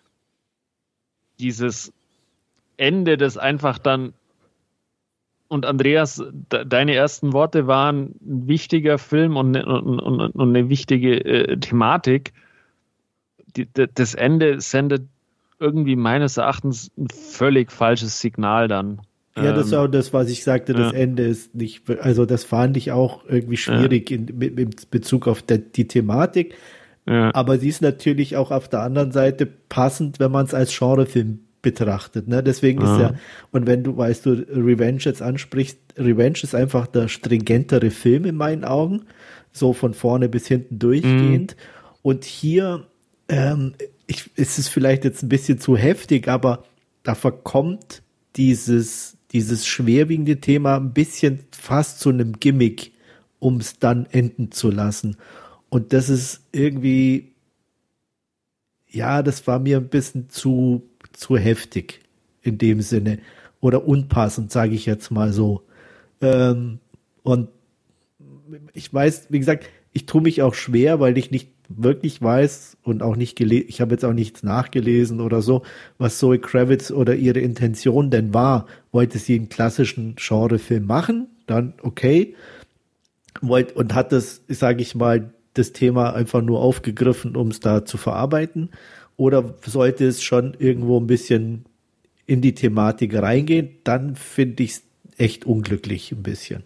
dieses Ende, das einfach dann, und Andreas, deine ersten Worte waren ein wichtiger Film und eine wichtige Thematik. Das Ende sendet irgendwie meines Erachtens ein völlig falsches Signal dann. Ja, das ist auch das, was ich sagte, das Ende ist nicht, also das fand ich auch irgendwie schwierig mit Bezug auf die Thematik. Ja. Aber sie ist natürlich auch auf der anderen Seite passend, wenn man es als Genrefilm betrachtet, ne? Deswegen ist und wenn du Revenge jetzt ansprichst, Revenge ist einfach der stringentere Film in meinen Augen, so von vorne bis hinten durchgehend. Und hier ist es vielleicht jetzt ein bisschen zu heftig, aber da verkommt dieses schwerwiegende Thema ein bisschen fast zu einem Gimmick, um es dann enden zu lassen. Und das ist irgendwie, das war mir ein bisschen zu heftig in dem Sinne oder unpassend, sage ich jetzt mal so. Und ich weiß, wie gesagt, ich tue mich auch schwer, weil ich nicht wirklich weiß und auch nicht ich habe jetzt auch nichts nachgelesen oder so, was Zoe Kravitz oder ihre Intention denn war. Wollte sie einen klassischen Genrefilm machen, dann okay. Und hat das, sage ich mal, das Thema einfach nur aufgegriffen, um es da zu verarbeiten? Oder sollte es schon irgendwo ein bisschen in die Thematik reingehen? Dann finde ich es echt unglücklich ein bisschen.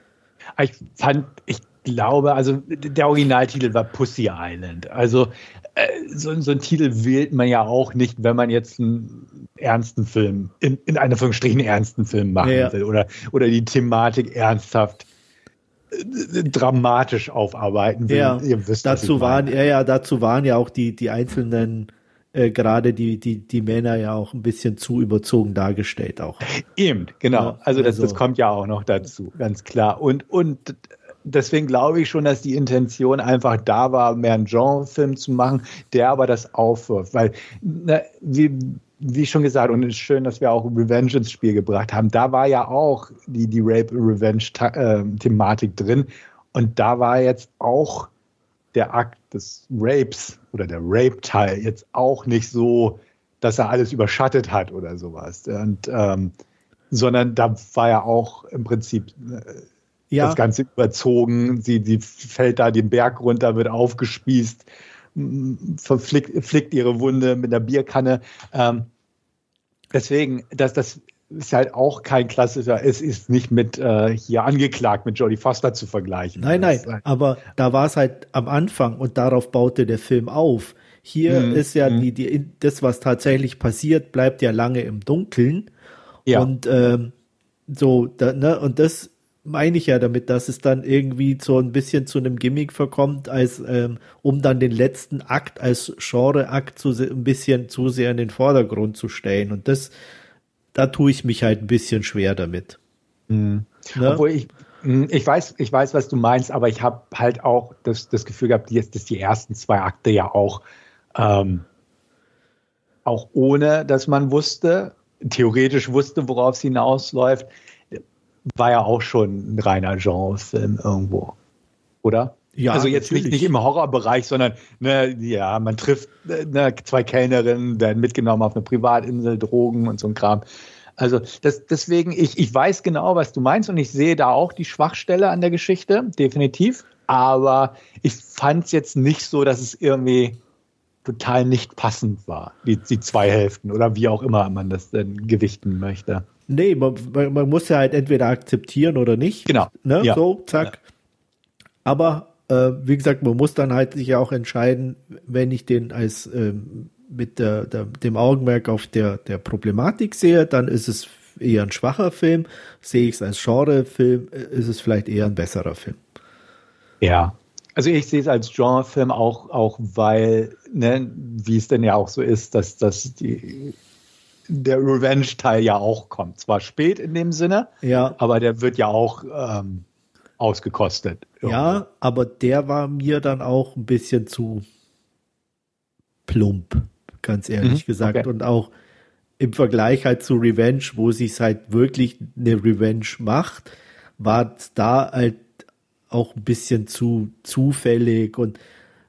Ich glaube, also der Originaltitel war Pussy Island. Also so ein Titel wählt man ja auch nicht, wenn man jetzt einen ernsten Film, in Anführungsstrichen ernsten Film machen will oder die Thematik ernsthaft dramatisch aufarbeiten will. Ja, ihr wisst, dazu waren ja auch die einzelnen gerade die Männer ja auch ein bisschen zu überzogen dargestellt auch. Eben, genau. Ja, also das kommt ja auch noch dazu, ganz klar. Und deswegen glaube ich schon, dass die Intention einfach da war, mehr einen Genrefilm zu machen, der aber das aufwirft. Weil wie schon gesagt, und es ist schön, dass wir auch Revenge ins Spiel gebracht haben. Da war ja auch die Rape-Revenge-Thematik drin. Und da war jetzt auch der Akt des Rapes oder der Rape-Teil jetzt auch nicht so, dass er alles überschattet hat oder sowas. Und, sondern da war ja auch im Prinzip das Ganze überzogen. Sie fällt da den Berg runter, wird aufgespießt, flickt ihre Wunde mit einer Bierkanne. Deswegen, das ist halt auch kein klassischer, es ist nicht mit hier angeklagt, mit Jodie Foster zu vergleichen. Nein, aber da war es halt am Anfang und darauf baute der Film auf. Hier ist ja das, was tatsächlich passiert, bleibt ja lange im Dunkeln. Ja. Und und das meine ich ja damit, dass es dann irgendwie so ein bisschen zu einem Gimmick verkommt, als um dann den letzten Akt als Genre-Akt ein bisschen zu sehr in den Vordergrund zu stellen. Und da tue ich mich halt ein bisschen schwer damit. Ne? Obwohl ich weiß, was du meinst, aber ich habe halt auch das Gefühl gehabt, dass die ersten 2 Akte ja auch ohne, dass man theoretisch wusste, worauf es hinausläuft, war ja auch schon ein reiner Genrefilm irgendwo, oder? Ja, also jetzt nicht im Horrorbereich, sondern man trifft 2 Kellnerinnen, werden mitgenommen auf eine Privatinsel, Drogen und so ein Kram. Also deswegen, ich weiß genau, was du meinst und ich sehe da auch die Schwachstelle an der Geschichte, definitiv. Aber ich fand es jetzt nicht so, dass es irgendwie total nicht passend war, die 2 Hälften oder wie auch immer man das denn gewichten möchte. Nee, man muss ja halt entweder akzeptieren oder nicht. Genau. Ne? Ja. So, zack. Ja. Aber wie gesagt, man muss dann halt sich ja auch entscheiden, wenn ich den als mit dem Augenmerk auf der Problematik sehe, dann ist es eher ein schwacher Film. Sehe ich es als Genrefilm, ist es vielleicht eher ein besserer Film. Ja, also ich sehe es als Genrefilm auch weil, wie es denn ja auch so ist, dass der Revenge-Teil ja auch kommt. Zwar spät in dem Sinne, aber der wird ja auch ausgekostet. Irgendwo. Ja, aber der war mir dann auch ein bisschen zu plump, ganz ehrlich gesagt. Okay. Und auch im Vergleich halt zu Revenge, wo sie es halt wirklich eine Revenge macht, war es da halt auch ein bisschen zu zufällig und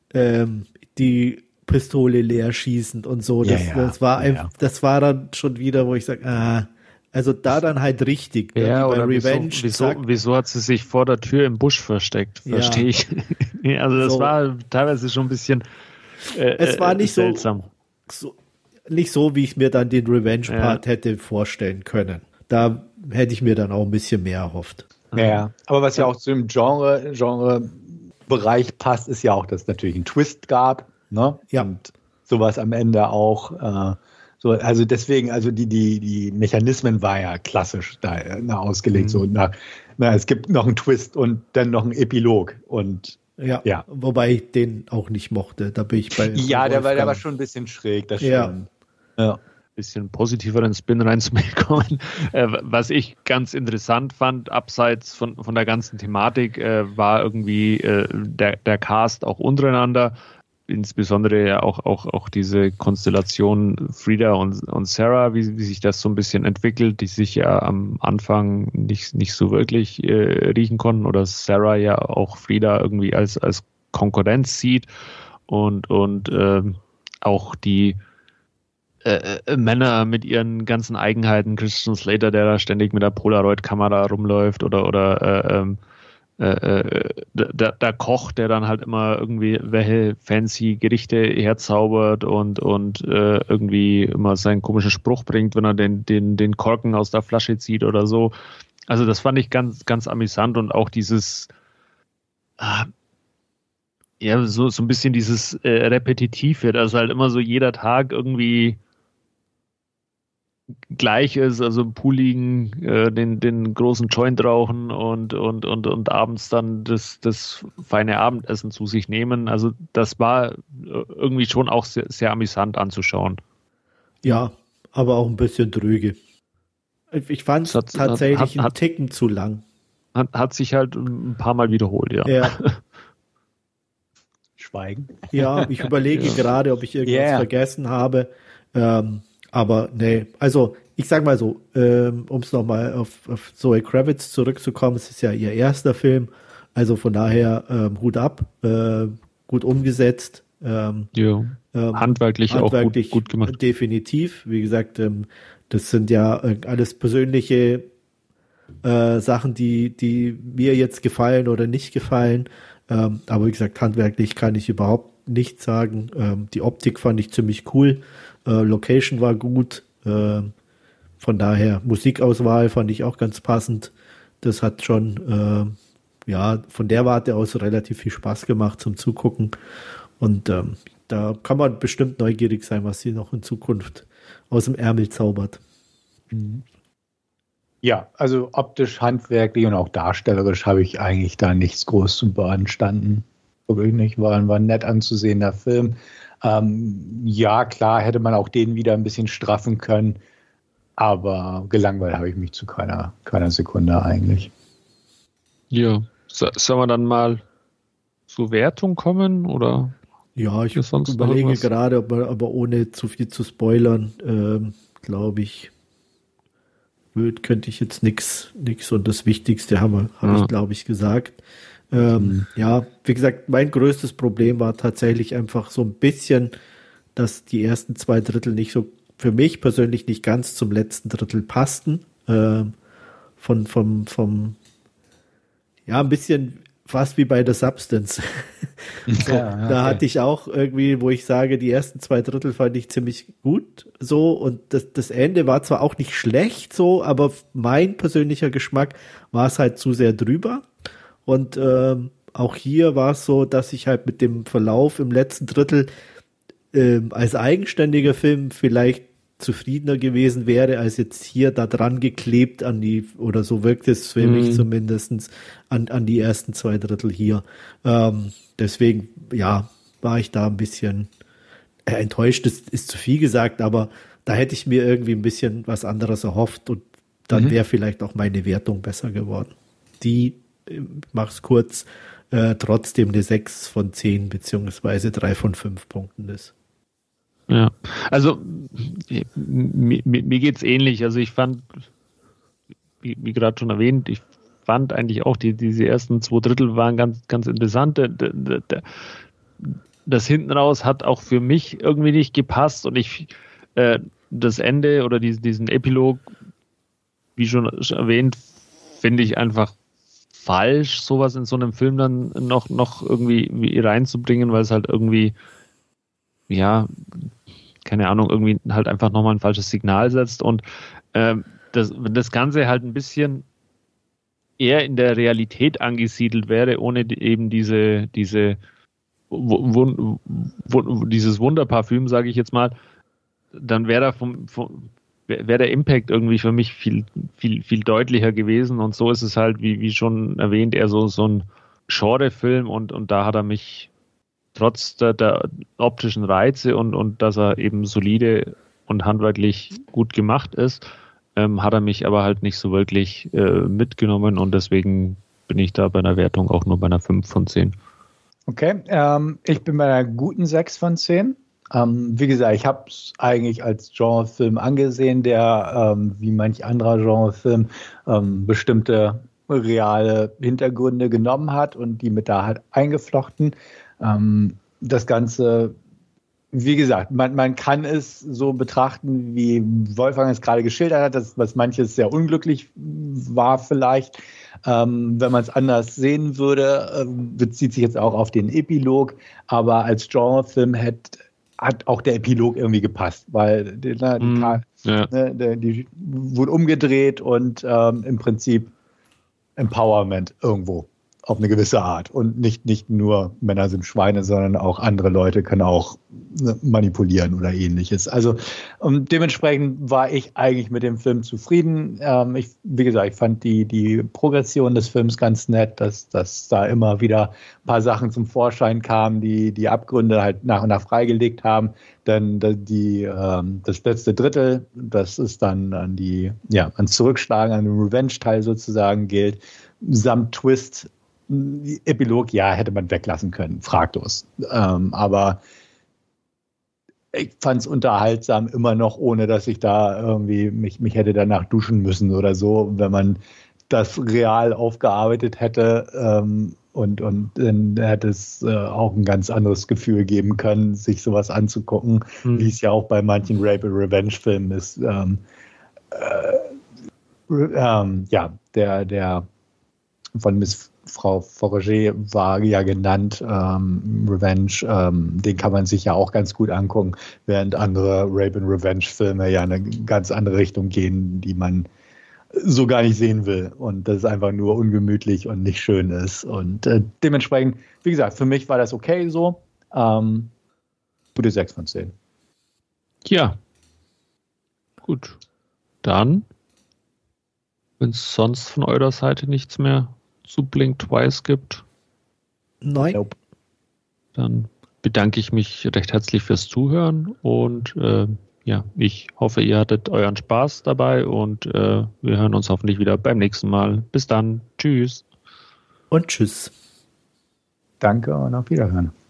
die Pistole leer schießend und so. Das war dann schon wieder, wo ich sage, also da dann halt richtig. Ja, oder Revenge. Wieso hat sie sich vor der Tür im Busch versteckt? Verstehe ich. Also das war teilweise schon ein bisschen es war nicht seltsam. Nicht so, wie ich mir dann den Revenge-Part hätte vorstellen können. Da hätte ich mir dann auch ein bisschen mehr erhofft. Ja, aber was ja auch zu dem Genre-Bereich passt, ist ja auch, dass es natürlich einen Twist gab. Ne? Ja. Und sowas am Ende auch. Also deswegen, also die Mechanismen war ja klassisch da ausgelegt. So es gibt noch einen Twist und dann noch einen Epilog. Und ja. Wobei ich den auch nicht mochte. Da bin ich bei. Ja, der war schon ein bisschen schräg, das stimmt. Ja. Bisschen positiveren Spin reinzubekommen. Was ich ganz interessant fand, abseits von der ganzen Thematik, war irgendwie der Cast auch untereinander. Insbesondere ja auch diese Konstellation Frida und Sarah, wie sich das so ein bisschen entwickelt, die sich ja am Anfang nicht so wirklich riechen konnten oder Sarah ja auch Frida irgendwie als Konkurrenz sieht und auch die Männer mit ihren ganzen Eigenheiten, Christian Slater, der da ständig mit der Polaroid-Kamera rumläuft oder der Koch, der dann halt immer irgendwie welche fancy Gerichte herzaubert und irgendwie immer seinen komischen Spruch bringt, wenn er den Korken aus der Flasche zieht oder so. Also das fand ich ganz, ganz amüsant und auch dieses so ein bisschen dieses Repetitive, dass halt immer so jeder Tag irgendwie gleich ist, also im Pool liegen, den großen Joint rauchen und abends dann das feine Abendessen zu sich nehmen. Also das war irgendwie schon auch sehr, sehr amüsant anzuschauen. Ja, aber auch ein bisschen dröge. Ich fand es tatsächlich einen Ticken zu lang. Hat sich halt ein paar Mal wiederholt, ja. Schweigen. Ja, ich überlege gerade, ob ich irgendwas vergessen habe. Aber nee, also ich sag mal so, um es nochmal auf Zoe Kravitz zurückzukommen, es ist ja ihr erster Film, also von daher Hut ab, gut umgesetzt. Handwerklich auch gut gemacht. Definitiv, wie gesagt, das sind ja alles persönliche Sachen, die mir jetzt gefallen oder nicht gefallen. Aber wie gesagt, handwerklich kann ich überhaupt nichts sagen. Die Optik fand ich ziemlich cool. Location war gut. Von daher Musikauswahl fand ich auch ganz passend. Das hat schon von der Warte aus relativ viel Spaß gemacht zum Zugucken. Und da kann man bestimmt neugierig sein, was sie noch in Zukunft aus dem Ärmel zaubert. Ja, also optisch, handwerklich und auch darstellerisch habe ich eigentlich da nichts groß zu beanstanden. Wirklich nicht, war ein nett anzusehender Film. Ja, klar, hätte man auch den wieder ein bisschen straffen können, aber gelangweilt habe ich mich zu keiner Sekunde eigentlich. Ja, sollen wir dann mal zur Wertung kommen, oder? Ja, ich überlege gerade, aber ohne zu viel zu spoilern, glaube ich, könnte ich jetzt nichts und das Wichtigste habe ich, glaube ich, gesagt. Ja, wie gesagt, mein größtes Problem war tatsächlich einfach so ein bisschen, dass die ersten 2 Drittel nicht so, für mich persönlich nicht ganz zum letzten Drittel passten. Vom ein bisschen fast wie bei The Substance. Da hatte ich auch irgendwie, wo ich sage, die ersten 2 Drittel fand ich ziemlich gut so und das Ende war zwar auch nicht schlecht so, aber mein persönlicher Geschmack war es halt zu sehr drüber und auch hier war es so, dass ich halt mit dem Verlauf im letzten Drittel als eigenständiger Film vielleicht zufriedener gewesen wäre, als jetzt hier da dran geklebt an die, oder so wirkt es für mich zumindest, an die ersten 2 Drittel hier. Deswegen, ja, war ich da ein bisschen enttäuscht, ist zu viel gesagt, aber da hätte ich mir irgendwie ein bisschen was anderes erhofft und dann wäre vielleicht auch meine Wertung besser geworden. Die, mach's kurz, trotzdem eine 6 von 10 beziehungsweise 3 von 5 Punkten ist. Ja, also mir geht's ähnlich. Also ich fand, wie gerade schon erwähnt, ich fand eigentlich auch diese ersten 2 Drittel waren ganz, ganz interessant. Das hinten raus hat auch für mich irgendwie nicht gepasst und das Ende oder diesen Epilog, wie schon erwähnt, finde ich einfach falsch, sowas in so einem Film dann noch irgendwie reinzubringen, weil es halt irgendwie, ja, keine Ahnung, irgendwie halt einfach nochmal ein falsches Signal setzt und das Ganze halt ein bisschen eher in der Realität angesiedelt wäre, ohne eben dieses Wunderparfüm, sage ich jetzt mal, dann wäre der Impact irgendwie für mich viel, viel, viel deutlicher gewesen und so ist es halt, wie schon erwähnt, eher so ein Genre-Film und da hat er mich trotz der optischen Reize und dass er eben solide und handwerklich gut gemacht ist, hat er mich aber halt nicht so wirklich mitgenommen und deswegen bin ich da bei einer Wertung auch nur bei einer 5 von 10. Okay, ich bin bei einer guten 6 von 10. Wie gesagt, ich habe es eigentlich als Genrefilm angesehen, der wie manch anderer Genrefilm bestimmte reale Hintergründe genommen hat und die mit da halt eingeflochten. Das Ganze, wie gesagt, man kann es so betrachten, wie Wolfgang es gerade geschildert hat, dass was manches sehr unglücklich war vielleicht. Wenn man es anders sehen würde, bezieht sich jetzt auch auf den Epilog, aber als Genrefilm hat auch der Epilog irgendwie gepasst, weil die wurde umgedreht und im Prinzip Empowerment irgendwo auf eine gewisse Art und nicht nur Männer sind Schweine, sondern auch andere Leute können auch manipulieren oder ähnliches. Also dementsprechend war ich eigentlich mit dem Film zufrieden. Wie gesagt, ich fand die Progression des Films ganz nett, dass da immer wieder ein paar Sachen zum Vorschein kamen, die Abgründe halt nach und nach freigelegt haben. Dann das letzte Drittel, das ist dann ans Zurückschlagen, an den Revenge-Teil sozusagen gilt, samt Twist. Epilog, ja, hätte man weglassen können, fraglos. Aber ich fand es unterhaltsam immer noch, ohne dass ich da irgendwie mich hätte danach duschen müssen oder so, wenn man das real aufgearbeitet hätte und dann hätte es auch ein ganz anderes Gefühl geben können, sich sowas anzugucken, wie es ja auch bei manchen Rape-and-Revenge-Filmen ist. Der von Miss Frau Forager war ja genannt, Revenge, den kann man sich ja auch ganz gut angucken, während andere Rape-and-Revenge-Filme ja in eine ganz andere Richtung gehen, die man so gar nicht sehen will und das einfach nur ungemütlich und nicht schön ist. Und dementsprechend, wie gesagt, für mich war das okay so. Gute 6 von 10. Ja. Gut. Dann, wenn es sonst von eurer Seite nichts mehr zu Blink Twice gibt. Nein. Nope. Dann bedanke ich mich recht herzlich fürs Zuhören und ich hoffe, ihr hattet euren Spaß dabei und wir hören uns hoffentlich wieder beim nächsten Mal. Bis dann. Tschüss. Und tschüss. Danke und auf Wiederhören.